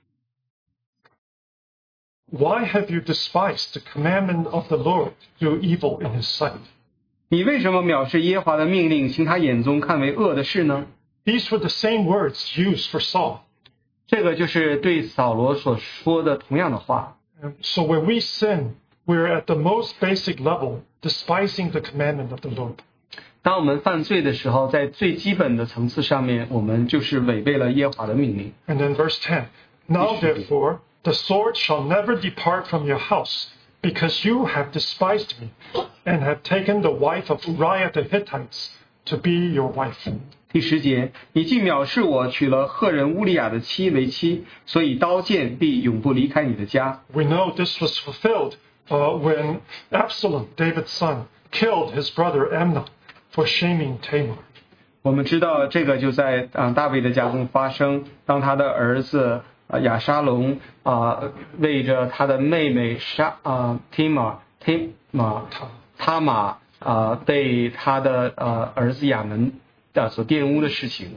Why have you despised the commandment of the Lord to do evil in his sight? 你为什么藐视耶和华的命令，行他眼中看为恶的事呢？ These were the same words used for Saul. 这个就是对扫罗所说的同样的话。 So when we sin, we're at the most basic level, despising the commandment of the Lord. 当我们犯罪的时候，在最基本的层次上面，我们就是违背了耶和华的命令。 And then verse ten, "Now therefore, the sword shall never depart from your house, because you have despised me, and have taken the wife of Uriah the Hittites to be your wife." 第十节，你既藐视我，娶了赫人乌利亚的妻为妻，所以刀剑必永不离开你的家。 We know this was fulfilled uh, when Absalom, David's son, killed his brother Amnon for shaming Tamar. 我们知道这个就在啊、呃、大卫的家中发生，当他的儿子啊、呃、亚沙龙啊、呃、为着他的妹妹沙啊 Tamar Tamar 他玛啊被他的呃儿子亚门啊所玷污的事情。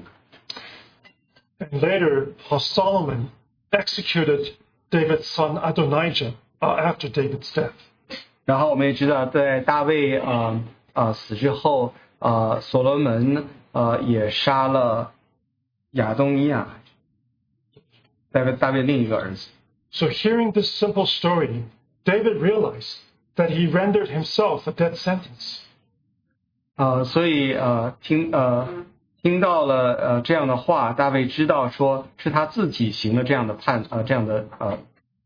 And later, how Solomon executed David's son Adonijah uh, after David's death. 然后我们也知道，在大卫啊啊、呃呃、死之后，呃所罗门呃也杀了亚东尼亚，大卫大卫另一个儿子。 So hearing this simple story, David realized that he rendered himself a death sentence. 呃，所以呃听呃听到了呃这样的话，大卫知道说是他自己行了这样的判呃这样的呃。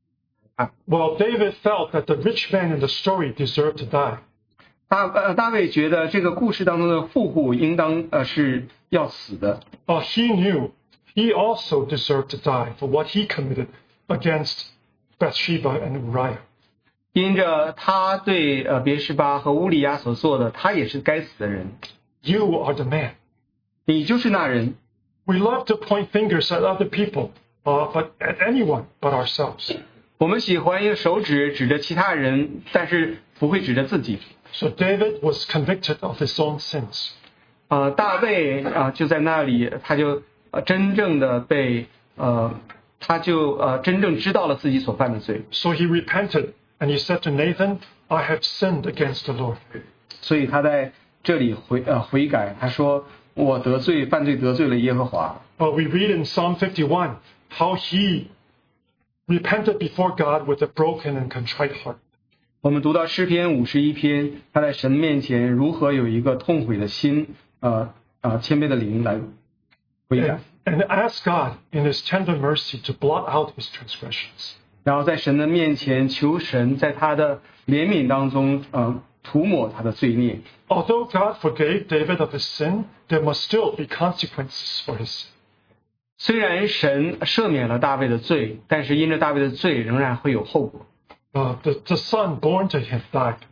Well, David felt that the rich man in the story deserved to die. 大呃大卫觉得这个故事当中的富户应当呃是要死的。 Uh, he knew he also deserved to die for what he committed against Bathsheba and Uriah. 因着他对呃别示巴和乌利亚所做的，他也是该死的人。 You are the man. 你就是那人。 We love to point fingers at other people, uh, but at anyone but ourselves. 我们喜欢用手指指着其他人，但是不会指着自己。 So David was convicted of his own sins. 呃，大卫啊、呃、就在那里，他就呃真正的被呃他就呃真正知道了自己所犯的罪。 So he repented and he said to Nathan, "I have sinned against the Lord." 所以他在这里悔呃悔改，他说我得罪犯罪得罪了耶和华。 Uh, we read in Psalm fifty-one how he repented before God with a broken and contrite heart. 我们读到诗篇五十一篇，他在神面前如何有一个痛悔的心，呃呃谦卑的灵来悔改 And,，and ask God in his tender mercy to blot out his transgressions. 然后在神的面前求神在他的怜悯当中，呃涂抹他的罪孽。 Although God forgave David of his sin, there must still be consequences for his sin. 虽然神赦免了大卫的罪，但是因着大卫的罪仍然会有后果。 Uh, the, the son born to him died.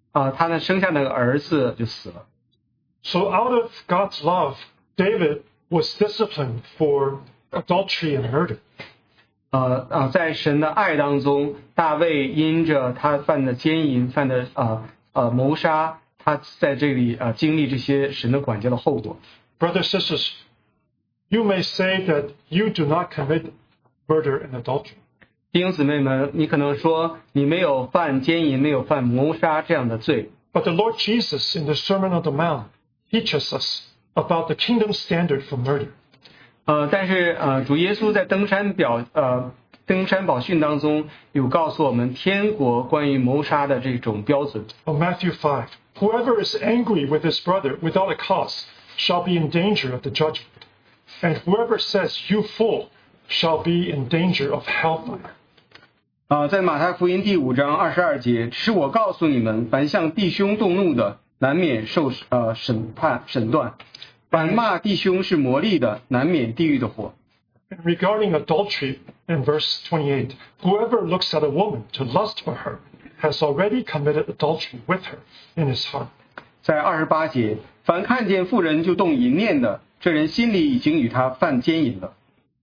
啊，他呢生下那个儿子就死了。 So out of God's love, David was disciplined for adultery and murder. 呃啊，在神的爱当中，大卫因着他犯的奸淫、犯的呃呃谋杀，他在这里啊、呃、经历这些神的管教的后果。 Brothers and sisters, you may say that you do not commit murder and adultery. 弟兄姊妹们，你可能说你没有犯奸淫，没有犯谋杀这样的罪。 But the Lord Jesus in the Sermon on the Mount teaches us about the kingdom standard for murder. 呃，但是呃，主耶稣在登山表呃登山宝训当中有告诉我们天国关于谋杀的这种标准。 Of Matthew five, whoever is angry with his brother without a cause shall be in danger of the judgment, and whoever says you fool shall be in danger of hellfire. 啊、呃，在马太福音第五章二十二节，是我告诉你们，凡向弟兄动怒的，难免受呃审判审断；凡骂弟兄是魔力的，难免地狱的火。 And regarding adultery, in verse twenty-eight, whoever looks at a woman to lust for her has already committed adultery with her in his heart. 在二十八节，凡看见妇人就动淫念的，这人心里已经与他犯奸淫了。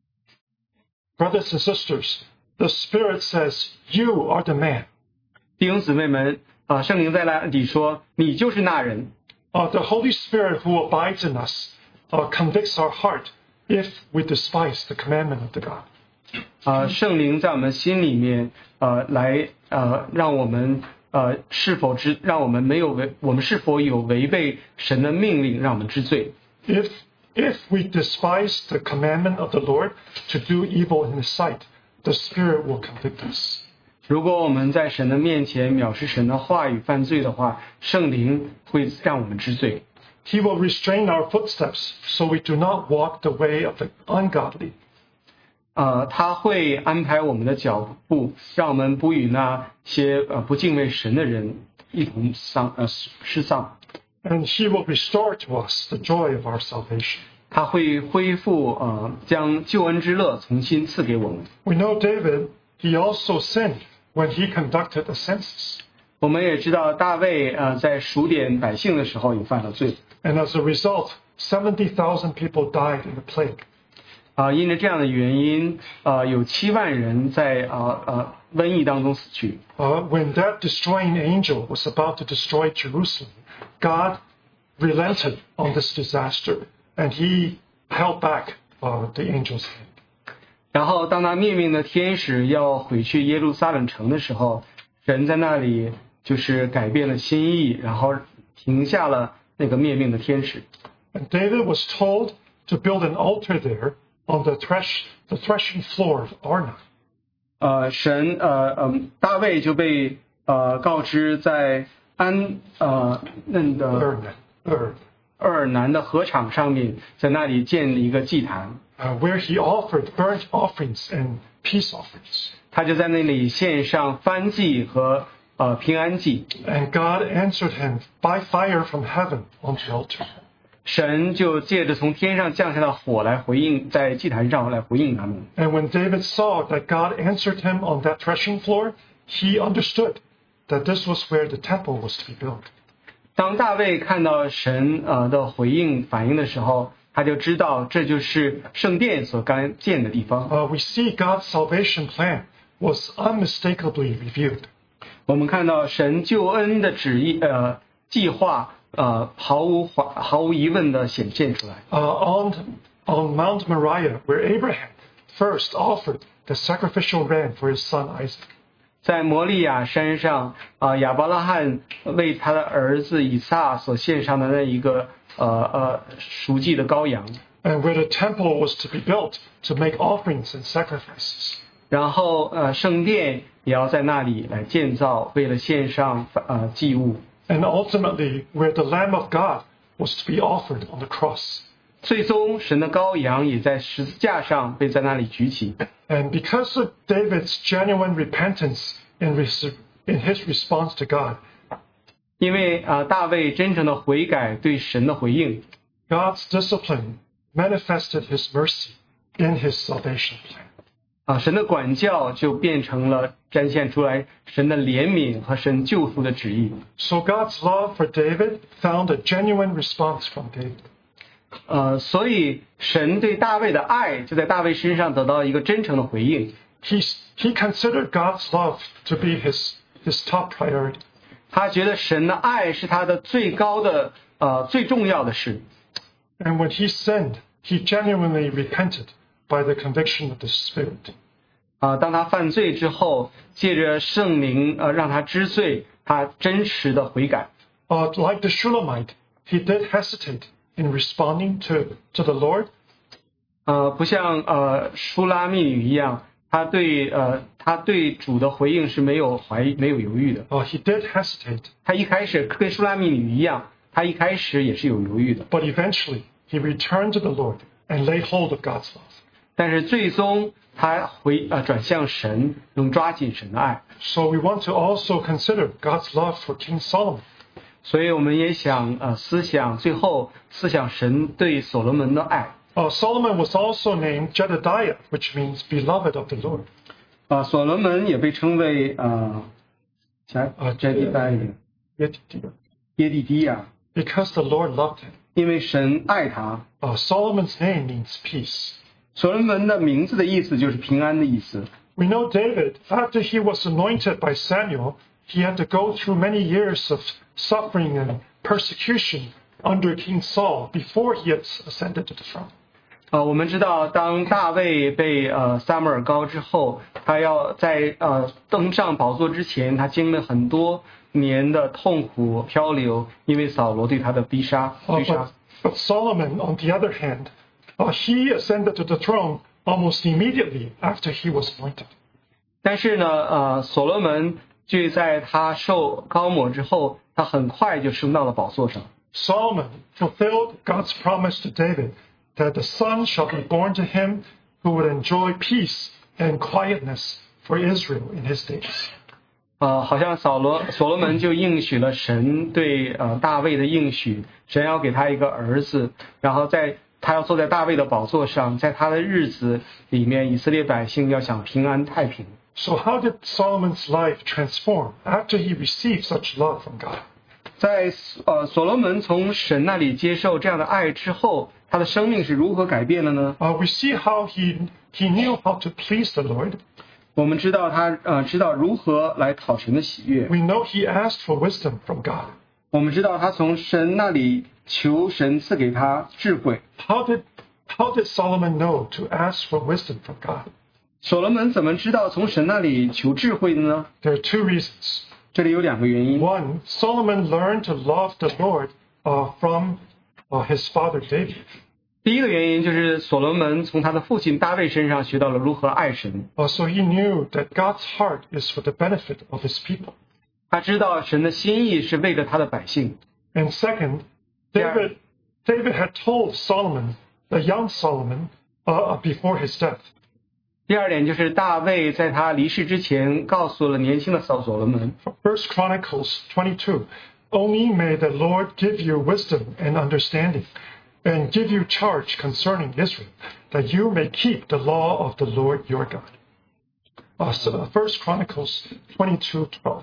Brothers and sisters, the Spirit says, you are the man. 弟兄姊妹们，啊、呃，圣灵在那里说，你就是那人。 Uh, the Holy Spirit who abides in us uh, convicts our heart if we despise the commandment of the God. 啊、呃，圣灵在我们心里面，呃，来呃，让我们呃是否知，让我们没有违，我们是否有违背神的命令，让我们知罪。 If if we despise the commandment of the Lord to do evil in His sight, the Spirit will convict us. 如果我们在神的面前藐视神的话语犯罪的话，圣灵会让我们知罪。 He will restrain our footsteps so we do not walk the way of the ungodly. 呃，他会安排我们的脚步，让我们不与那些呃不敬畏神的人一同丧呃失丧。 And He will restore to us the joy of our salvation. 他会恢复呃将救恩之乐重新赐给我们。 We know David, he also sinned when he conducted the census. 我们也知道大卫呃在数点百姓的时候也犯了罪。 And as a result, seventy thousand people died in the plague. 啊、呃，因着这样的原因，呃，有七万人在啊呃瘟疫当中死去。 Uh, when that destroying angel was about to destroy Jerusalem, God relented on this disaster, and He held back uh, the angel's hand. 然后，当那灭命的天使要回去耶路撒冷城的时候，神在那里就是改变了心意，然后停下了那个灭命的天使。 And David was told to build an altar there on the thresh the threshing floor of Arna. 呃，神呃嗯，大卫就被呃告知在安呃嫩的 Arna, Ur, 厄尔南的禾场上面，在那里建一个祭坛， uh, where he offered burnt offerings and peace offerings. 他就在那里献上燔祭和呃平安祭。 And God answered him by fire from heaven on the altar. 神就借着从天上降下的火来回应，在祭坛上来回应他们。 And when David saw that God answered him on that threshing floor, he understood that this was where the temple was to be built. 当大卫看到神呃的回应反应的时候，他就知道这就是圣殿所该建的地方。 Uh, we see God's salvation plan was unmistakably revealed. 我们看到神救恩的旨意呃计划呃毫无毫无疑问的显现出来。 Uh, on, on Mount Moriah, where Abraham first offered the sacrificial ram for his son Isaac. 在摩利亚山上，啊、呃，亚伯拉罕为他的儿子以撒所献上的那一个呃呃赎祭的羔羊， And where the temple was to be built to make offerings and sacrifices. 然后呃圣殿也要在那里来建造，为了献上呃祭物。 And ultimately, where the Lamb of God was to be offered on the cross. 最终，神的羔羊也在十字架上被在那里举起。 And because of David's genuine repentance in his, in his response to God, 因为啊、呃、大卫真诚的悔改对神的回应， God's discipline manifested His mercy in His salvation plan. 啊，神的管教就变成了展现出来神的怜悯和神救赎的旨意。 So God's love for David found a genuine response from David. 呃，所以神对大卫的爱就在大卫身上得到一个真诚的回应。 He, he considered God's love to be his, his top priority. 他觉得神的爱是他的最高的呃最重要的事。 And when he sinned, he genuinely repented by the conviction of the Spirit. 啊，当他犯罪之后，借着圣灵呃让他知罪，他真实的悔改。 Uh, like the Shulamite, he did hesitate in responding to, to the Lord. 呃，不像呃舒拉密女一样，他对呃他对主的回应是没有怀疑、没有犹豫的。 Uh, he did hesitate. 他一开始跟舒拉密女一样，他一开始也是有犹豫的。 But eventually, he returned to the Lord and laid hold of God's love. 但是最终他回呃转向神，能抓紧神的爱。 So we want to also consider God's love for King Solomon. 所以我们也想呃思想最后思想神对所罗门的爱。 Uh, Solomon was also named Jedediah, which means beloved of the Lord. 啊、呃，所罗门也被称为呃，加呃加迪代耶耶地迪亚， Because the Lord loved him. 因为神爱他。 Uh, Solomon's name means peace. 所罗门的名字的意思就是平安的意思。 We know David, after he was anointed by Samuel, he had to go through many years of suffering and persecution under King Saul before he had ascended to the throne. 呃，我们知道，当大卫被呃撒母耳膏之后，他要在呃登上宝座之前，他经历了很多年的痛苦漂流，因为扫罗对他的逼杀。 Uh, 追杀 but, but Solomon, on the other hand, uh, he ascended to the throne almost immediately after he was anointed. 但是呢，呃，所罗门就在他受膏抹之后，他很快就升到了宝座上。 Solomon fulfilled God's promise to David that the son shall be born to him who would enjoy peace and quietness for Israel in his days. 呃，好像扫罗所罗门就应许了神对呃大卫的应许，神要给他一个儿子，然后在他要坐在大卫的宝座上，在他的日子里面，以色列百姓要享平安太平。 So how did Solomon's life transform after he received such love from God? 在呃所罗门从神那里接受这样的爱之后，他的生命是如何改变的呢？ Uh, we see how he, he knew how to please the Lord. 我们知道他呃知道如何来讨神的喜悦。 We know he asked for wisdom from God. 我们知道他从神那里求神赐给他智慧。 How did, how did Solomon know to ask for wisdom from God? 所罗门怎么知道从神那里求智慧的呢？ There are two reasons. 这里有两个原因。 One, Solomon learned to love the Lord uh, from uh, his father David. 第一个原因就是所罗门从他的父亲大卫身上学到了如何爱神。 Uh, so he knew that God's heart is for the benefit of his people. 他知道神的心意是为了他的百姓。 And second, David, David had told Solomon, the young Solomon, uh, before his death, 第二点就是大卫在他离世之前告诉了年轻的扫所罗门。 First Chronicles twenty-two, only may the Lord give you wisdom and understanding, and give you charge concerning Israel, that you may keep the law of the Lord your God. Uh, so First Chronicles twenty-two twelve.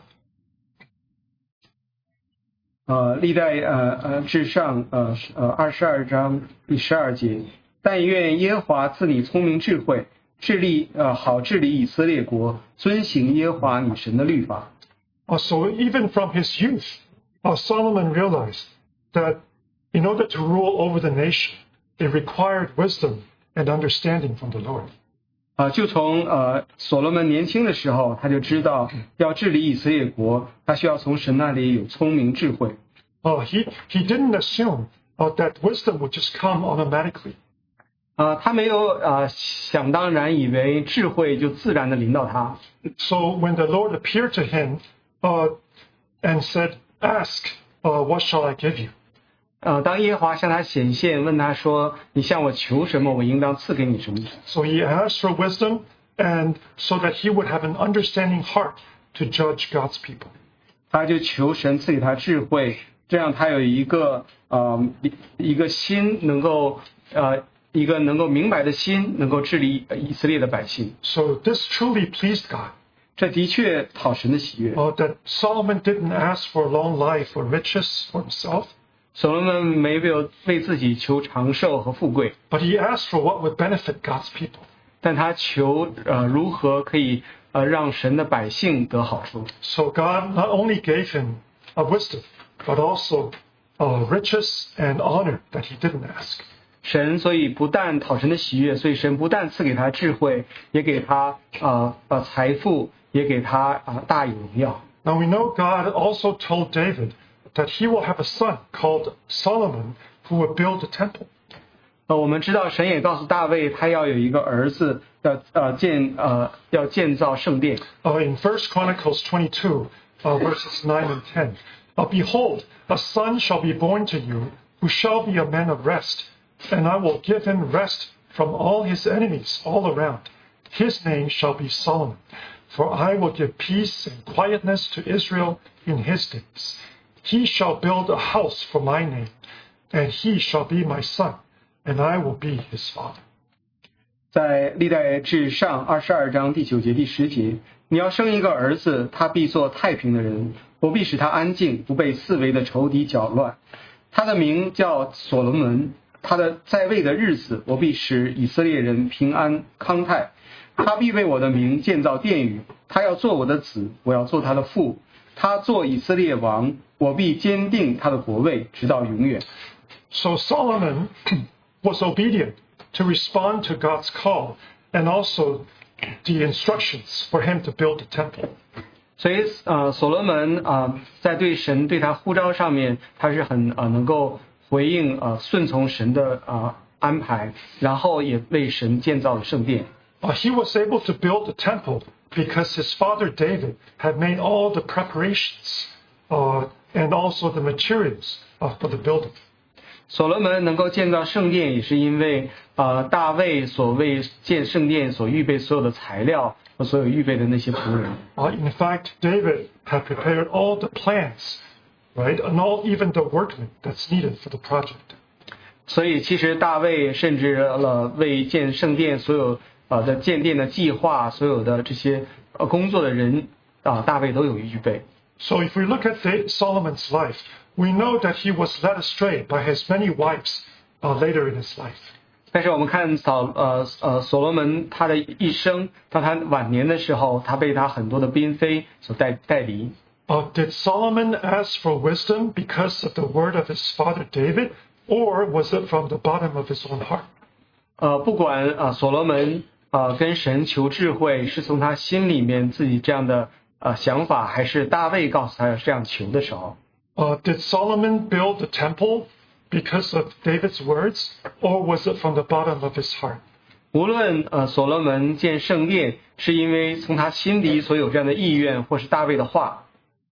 呃，历代呃呃至上呃呃二十二章第十二节，但愿耶和华赐你聪明智慧，治理呃好治理以色列国，遵行耶和华你神的律法。 Uh, so even from his youth, uh, Solomon realized that in order to rule over the nation, it required wisdom and understanding from the Lord. 啊、呃，就从呃所罗门年轻的时候，他就知道要治理以色列国，他需要从神那里有聪明智慧。 Uh, he, he didn't assume uh, that wisdom would just come automatically. 啊、呃，他没有呃想当然以为智慧就自然的临到他。 So when the Lord appeared to him uh, and said, ask, uh, what shall I give you? 呃，当耶和华向他显现，问他说：“你向我求什么，我应当赐给你什么。” So he asked for wisdom, and so that he would have an understanding heart to judge God's people. 他就求神赐给他智慧，这样他有一个呃一个心能够呃一个能够明白的心，能够治理以色列的百姓。 So this truly pleased God. 这的确讨神的喜悦。 Uh, that Solomon didn't ask for a long life or riches for himself. 所罗门没有为自己求长寿和富贵， But he asked for what would benefit God's people. 但他求呃如何可以呃让神的百姓得好处。 So God not only gave him a wisdom, but also uh, riches and honor that he didn't ask. 神所以不但讨神的喜悦，所以神不但赐给他智慧，也给他呃呃财富，也给他啊、呃、大有荣耀。 Now we know God also told David that he will have a son called Solomon who will build the temple. 呃，我们知道神也告诉大卫，他要有一个儿子，要呃建呃要建造圣殿。 Uh, in First Chronicles twenty-two, uh, verses nine and ten, uh, behold, a son shall be born to you, who shall be a man of rest, and I will give him rest from all his enemies all around. His name shall be Solomon, for I will give peace and quietness to Israel in his days. He shall build a house for my name, and he shall be my son, and I will be his father. 在历代志上二十二章第九节第十节，你要生一个儿子，他必做太平的人，我必使他安静，不被四围的仇敌搅乱。他的名叫所罗门，他的在位的日子，我必使以色列人平安康泰。他必为我的名建造殿宇，他要做我的子，我要做他的父。他做以色列王，我必坚定他的国位，直到永远。 So Solomon was obedient to respond to God's call and also the instructions for him to build the temple. 所以呃，所罗门啊、呃，在对神对他呼召上面，他是很呃能够回应呃顺从神的啊、呃、安排，然后也为神建造了圣殿。 Uh, he was able to build the temple because his father David had made all the preparations uh, and also the materials uh, for the building. 所罗门能够建造圣殿，也是因为呃大卫所为建圣殿所预备所有的材料和所有预备的那些仆人。 Uh, in fact, David had prepared all the plans, right, and all even the workmen that's needed for the project. 所以其实大卫甚至了为建圣殿所有呃的建殿的计划，所有的这些呃工作的人啊、呃，大卫都有预备。 So if we look at Solomon's life, we know that he was led astray by his many wives uh, later in his life. 但是我们看扫呃呃所罗门他的一生，到他晚年的时候，他被他很多的嫔妃所带带离。 Uh, did Solomon ask for wisdom because of the word of his father David, or was it from the bottom of his own heart? 呃，不管啊、呃、所罗门啊、呃、跟神求智慧，是从他心里面自己这样的呃想法，还是大卫告诉他要这样求的时候。 Uh, did Solomon build the temple because of David's words, or was it from the bottom of his heart? 无论呃所罗门建圣殿，是因为从他心底所有这样的意愿，或是大卫的话。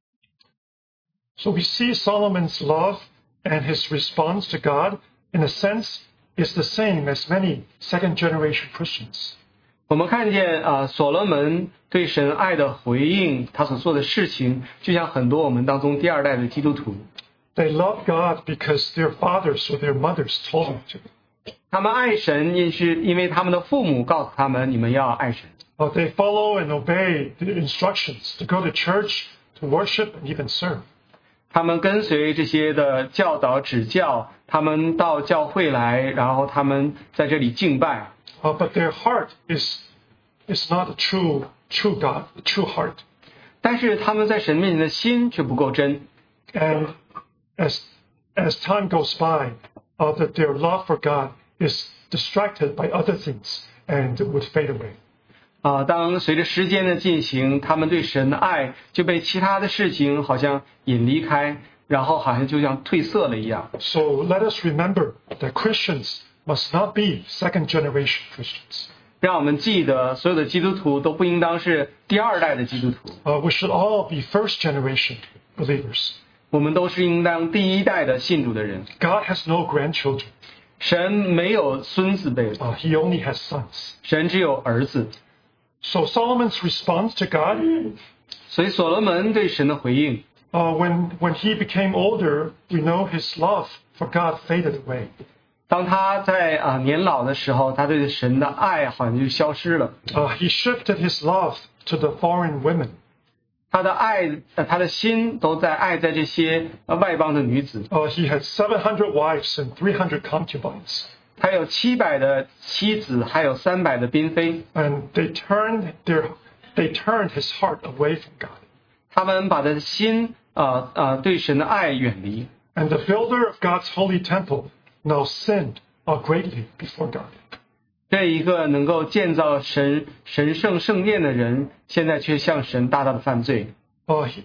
So we see Solomon's love and his response to God, in a sense, is the same as many second-generation Christians. 我们看见啊、呃，所罗门对神爱的回应，他所做的事情，就像很多我们当中第二代的基督徒， They love God because their fathers or their mothers told them to. 他们爱神，因是因为他们的父母告诉他们，你们要爱神。 Uh, they follow and obey the instructions to go to church, to worship, and even serve. 他们跟随这些的教导指教，他们到教会来，然后他们在这里敬拜。 Uh, but their heart is is not a true true God, a true heart. 但是他们在神面前的心却不够真。 And as as time goes by, uh, that their love for God is distracted by other things and would fade away. 啊，当随着时间的进行，他们对神的爱就被其他的事情好像引离开，然后好像就像褪色了一样。 So let us remember that Christians must not be second generation Christians. 让我们记得，所有的基督徒都不应当是第二代的基督徒， Uh, we should all be first generation believers. 我们都是应当第一代的信主的人。 God has no grandchildren. 神没有孙子辈， Uh, he only has sons. 神只有儿子。 So Solomon's response to God, 所以所罗门对神的回应， uh, when when he became older, we know his love for God faded away. 当他在啊、呃、年老的时候，他对神的爱好像就消失了。 Uh, he shifted his love to the foreign women. 他的爱，呃，他的心都在爱在这些呃外邦的女子。 Uh, he had seven hundred wives and three hundred concubines. 他有七百的妻子，还有三百的嫔妃。 And they turned their, they turned his heart away from God. 他们把他的心啊啊、呃呃、对神的爱远离。 And the builder of God's holy temple now sinned uh, greatly before God. 这一个能够建造神神圣圣殿的人，现在却向神大大的犯罪。 Uh, he,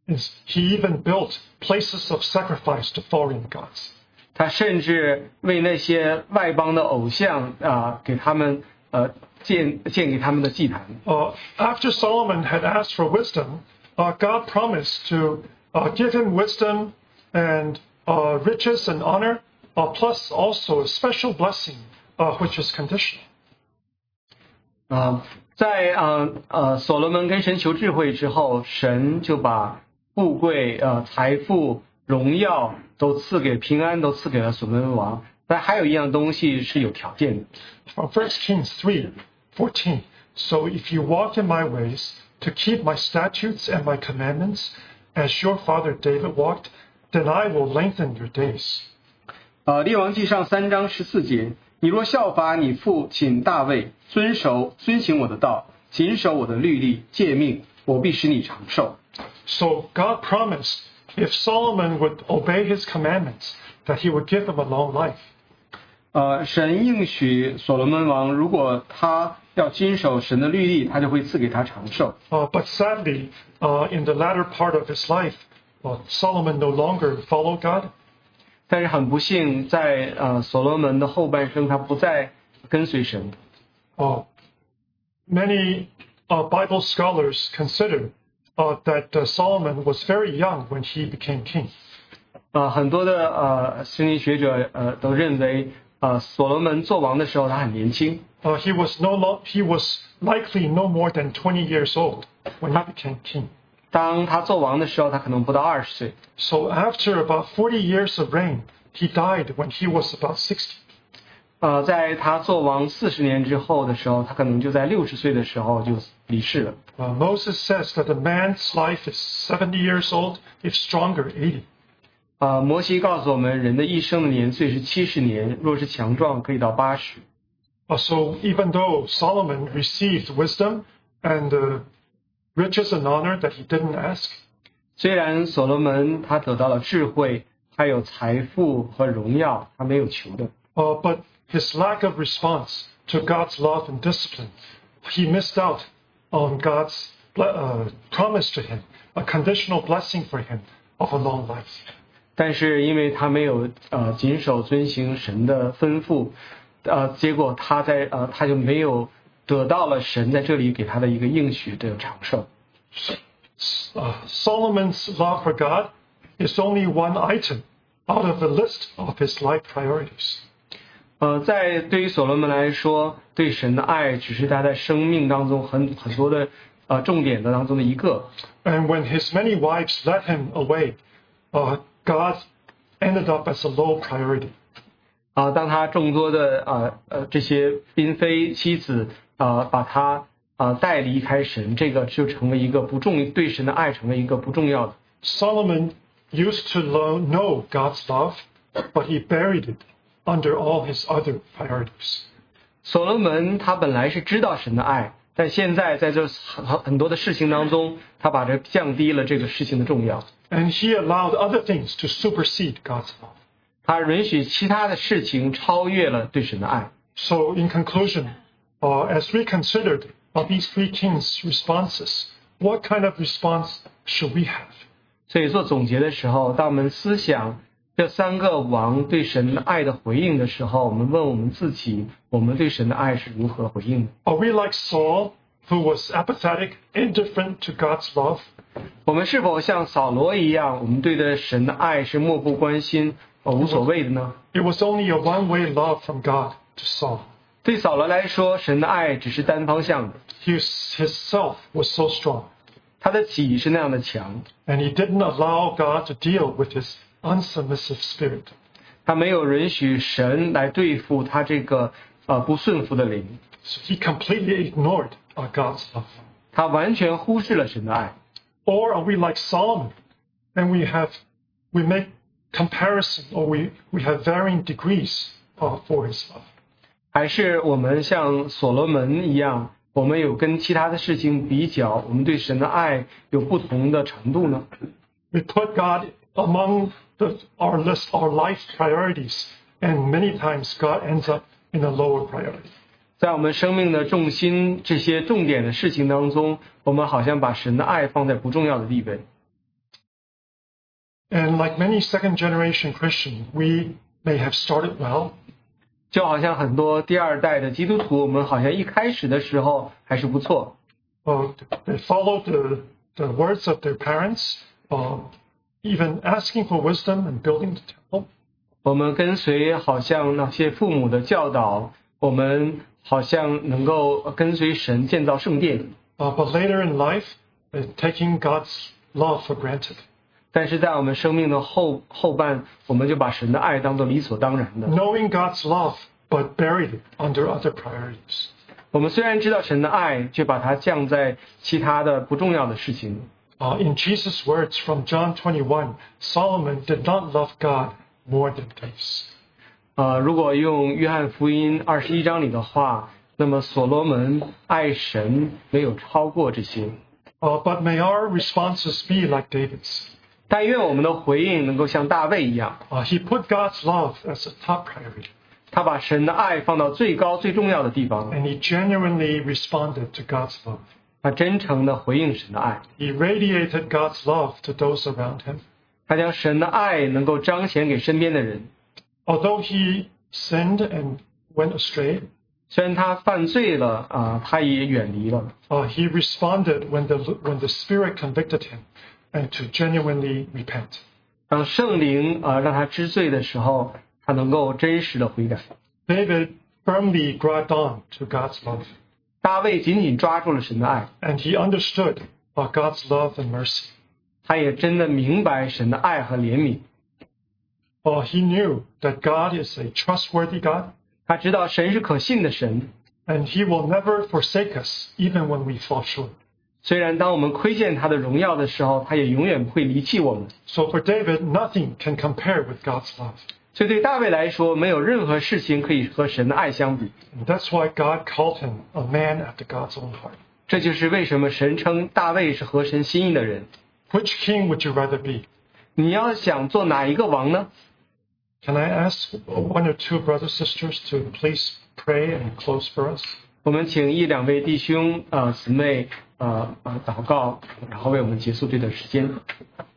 he even built places of sacrifice to foreign gods. 他甚至为那些外邦的偶像啊、呃，给他们呃建建给他们的祭坛。 Uh, after Solomon had asked for wisdom, uh, God promised to uh, give him wisdom and uh, riches and honor, uh, plus also a special blessing, uh, which is conditional. 啊、呃，在呃呃所罗门跟神求智慧之後，神就把富贵、呃财富、荣耀都赐给平安，都赐给了所罗门王。但还有一样东西是有条件的。 From First Kings three fourteen, so if you walk in my ways to keep my statutes and my commandments, as your father David walked, then I will lengthen your days. 呃，列王纪上三章十四节，你若效法你父亲大卫，遵守遵行我的道，谨守我的律例诫命，我必使你长寿。 So God promised if Solomon would obey his commandments, that he would give him a long life. 呃，神应许所罗门王，如果他要谨守神的律例，他就会赐给他长寿。 Uh, but sadly, uh, in the latter part of his life, well, Solomon no longer followed God. 但是很不幸，在呃所罗门的后半生，他不再跟随神。 Uh, many uh, Bible scholars consider uh, that uh, Solomon was very young when he became king. 呃，很多的呃圣经学者呃都认为，呃所罗门做王的时候他很年轻。 Uh, he was no lo- he was likely no more than twenty years old when he became king. 当他做王的时候，他可能不到二十岁。 So after about forty years of reign, he died when he was about sixty. 呃，在他做王四十年之后的时候，他可能就在六十岁的时候就离世了。 Uh, Moses says that a man's life is seventy years old, if stronger, eighty. 呃，摩西告诉我们，人的一生的年岁是七十年，若是强壮，可以到八十。 Uh, so even though Solomon received wisdom and uh, riches and honor that he didn't ask, 虽然所罗门他得到了智慧，还有财富和荣耀，他没有求的。 uh, but his lack of response to God's love and discipline, he missed out on God's uh, promise to him, a conditional blessing for him of a long life. 但是因为他没有呃谨守遵行神的吩咐，呃，结果他在呃他就没有得到了神在这里给他的一个应许的长寿。 Uh, Solomon's love for God is only one item out of a list of his life priorities. 呃，在对于所罗门来说，对神的爱只是他在生命当中很很多的呃重点的当中的一个。 And when his many wives led him away, uh, God ended up as a low priority. 啊、呃，当他众多的呃呃这些嫔妃妻子啊、呃、把他啊、呃、带离开神，这个就成为一个不重对神的爱成为一个不重要的。 Solomon used to lo- know God's love, but he buried it under all his other priorities. 所罗门他本来是知道神的爱，但现在在这很很多的事情当中，他把这降低了这个事情的重要。 And he allowed other things to supersede God's love. 他允许其他的事情超越了对神的爱。 So in conclusion, uh, as we considered uh, these three kings' responses, what kind of response should we have? 所以做总结的时候，当我们思想这三个王对神爱的回应的时候，我们问我们自己，我们对神的爱是如何回应的？ Are we like Saul, who was apathetic, indifferent to God's love? 我们是否像扫罗一样，我们对的神的爱是漠不关心、呃无所谓的呢？ It was only a one-way love from God to Saul. 对扫罗来说，神的爱只是单方向的， His, his self was so strong, 他的己是那样的强， and he didn't allow God to deal with his unsubmissive spirit. 他没有允许神来对付他这个呃不顺服的灵， So he completely ignored uh, God's love. 他完全忽视了神的爱。 Or are we like Solomon, and we have we make comparison, or we we have varying degrees uh, for his love? 还是我们像所罗门一样，我们有跟其他的事情比较，我们对神的爱有不同的程度呢？ We put God among the, our list, our life priorities, and many times God ends up in a lower priority. 在我们生命的重心这些重点的事情当中，我们好像把神的爱放在不重要的地位。 And like many second generation Christians, we may have started well, 就好像很多第二代的基督徒，我们好像一开始的时候还是不错， uh, they followed the, the words of their parents, uh, even asking for wisdom and building the temple. 我们跟随好像那些父母的教导，我们好像能够跟随神建造圣殿。 Uh, but later in life, uh, taking God's love for granted. 但是在我们生命的后后半，我们就把神的爱当作理所当然的。 Knowing God's love, but buried it under other priorities. 我们虽然知道神的爱，却把它降在其他的不重要的事情。 Uh, in Jesus' words from John twenty-one, Solomon did not love God more than this. 呃，如果用约翰福音二十一章里的话，那么所罗门爱神没有超过这些。 Uh, but may our responses be like David's. 但愿我们的回应能够像大卫一样， Uh, he put God's love as a top priority, 他把神的爱放到最高最重要的地方， and he genuinely responded to God's love. 他真诚的回应神的爱， He radiated God's love to those around him. 他将神的爱能够彰显给身边的人。 Although he sinned and went astray, 虽然他犯罪了啊、他也远离了， uh, he responded when the, when the Spirit convicted him and to genuinely repent. 当圣灵啊、让他知罪的时候，他能够真实的悔改。 David firmly grabbed on to God's love, 大卫紧紧抓住了神的爱， and he understood uh, God's love and mercy. 他也真的明白神的爱和怜悯。 Uh, he knew that God is a trustworthy God, 他知道神是可信的神， and he will never forsake us even when we fall short. 虽然当我们窥见他的荣耀的时候，他也永远不会离弃我们。 So for David, nothing can compare with God's love. 所以对大卫来说，没有任何事情可以和神的爱相比。 And that's why God called him a man after God's own heart. 这就是为什么神称大卫是合神心意的人。 Which king would you rather be? 你要想做哪一个王呢？ Can I ask one or two brothers sisters to please pray and close for us? 我们请一两位弟兄呃姊妹呃呃祷告，然后为我们结束这段时间。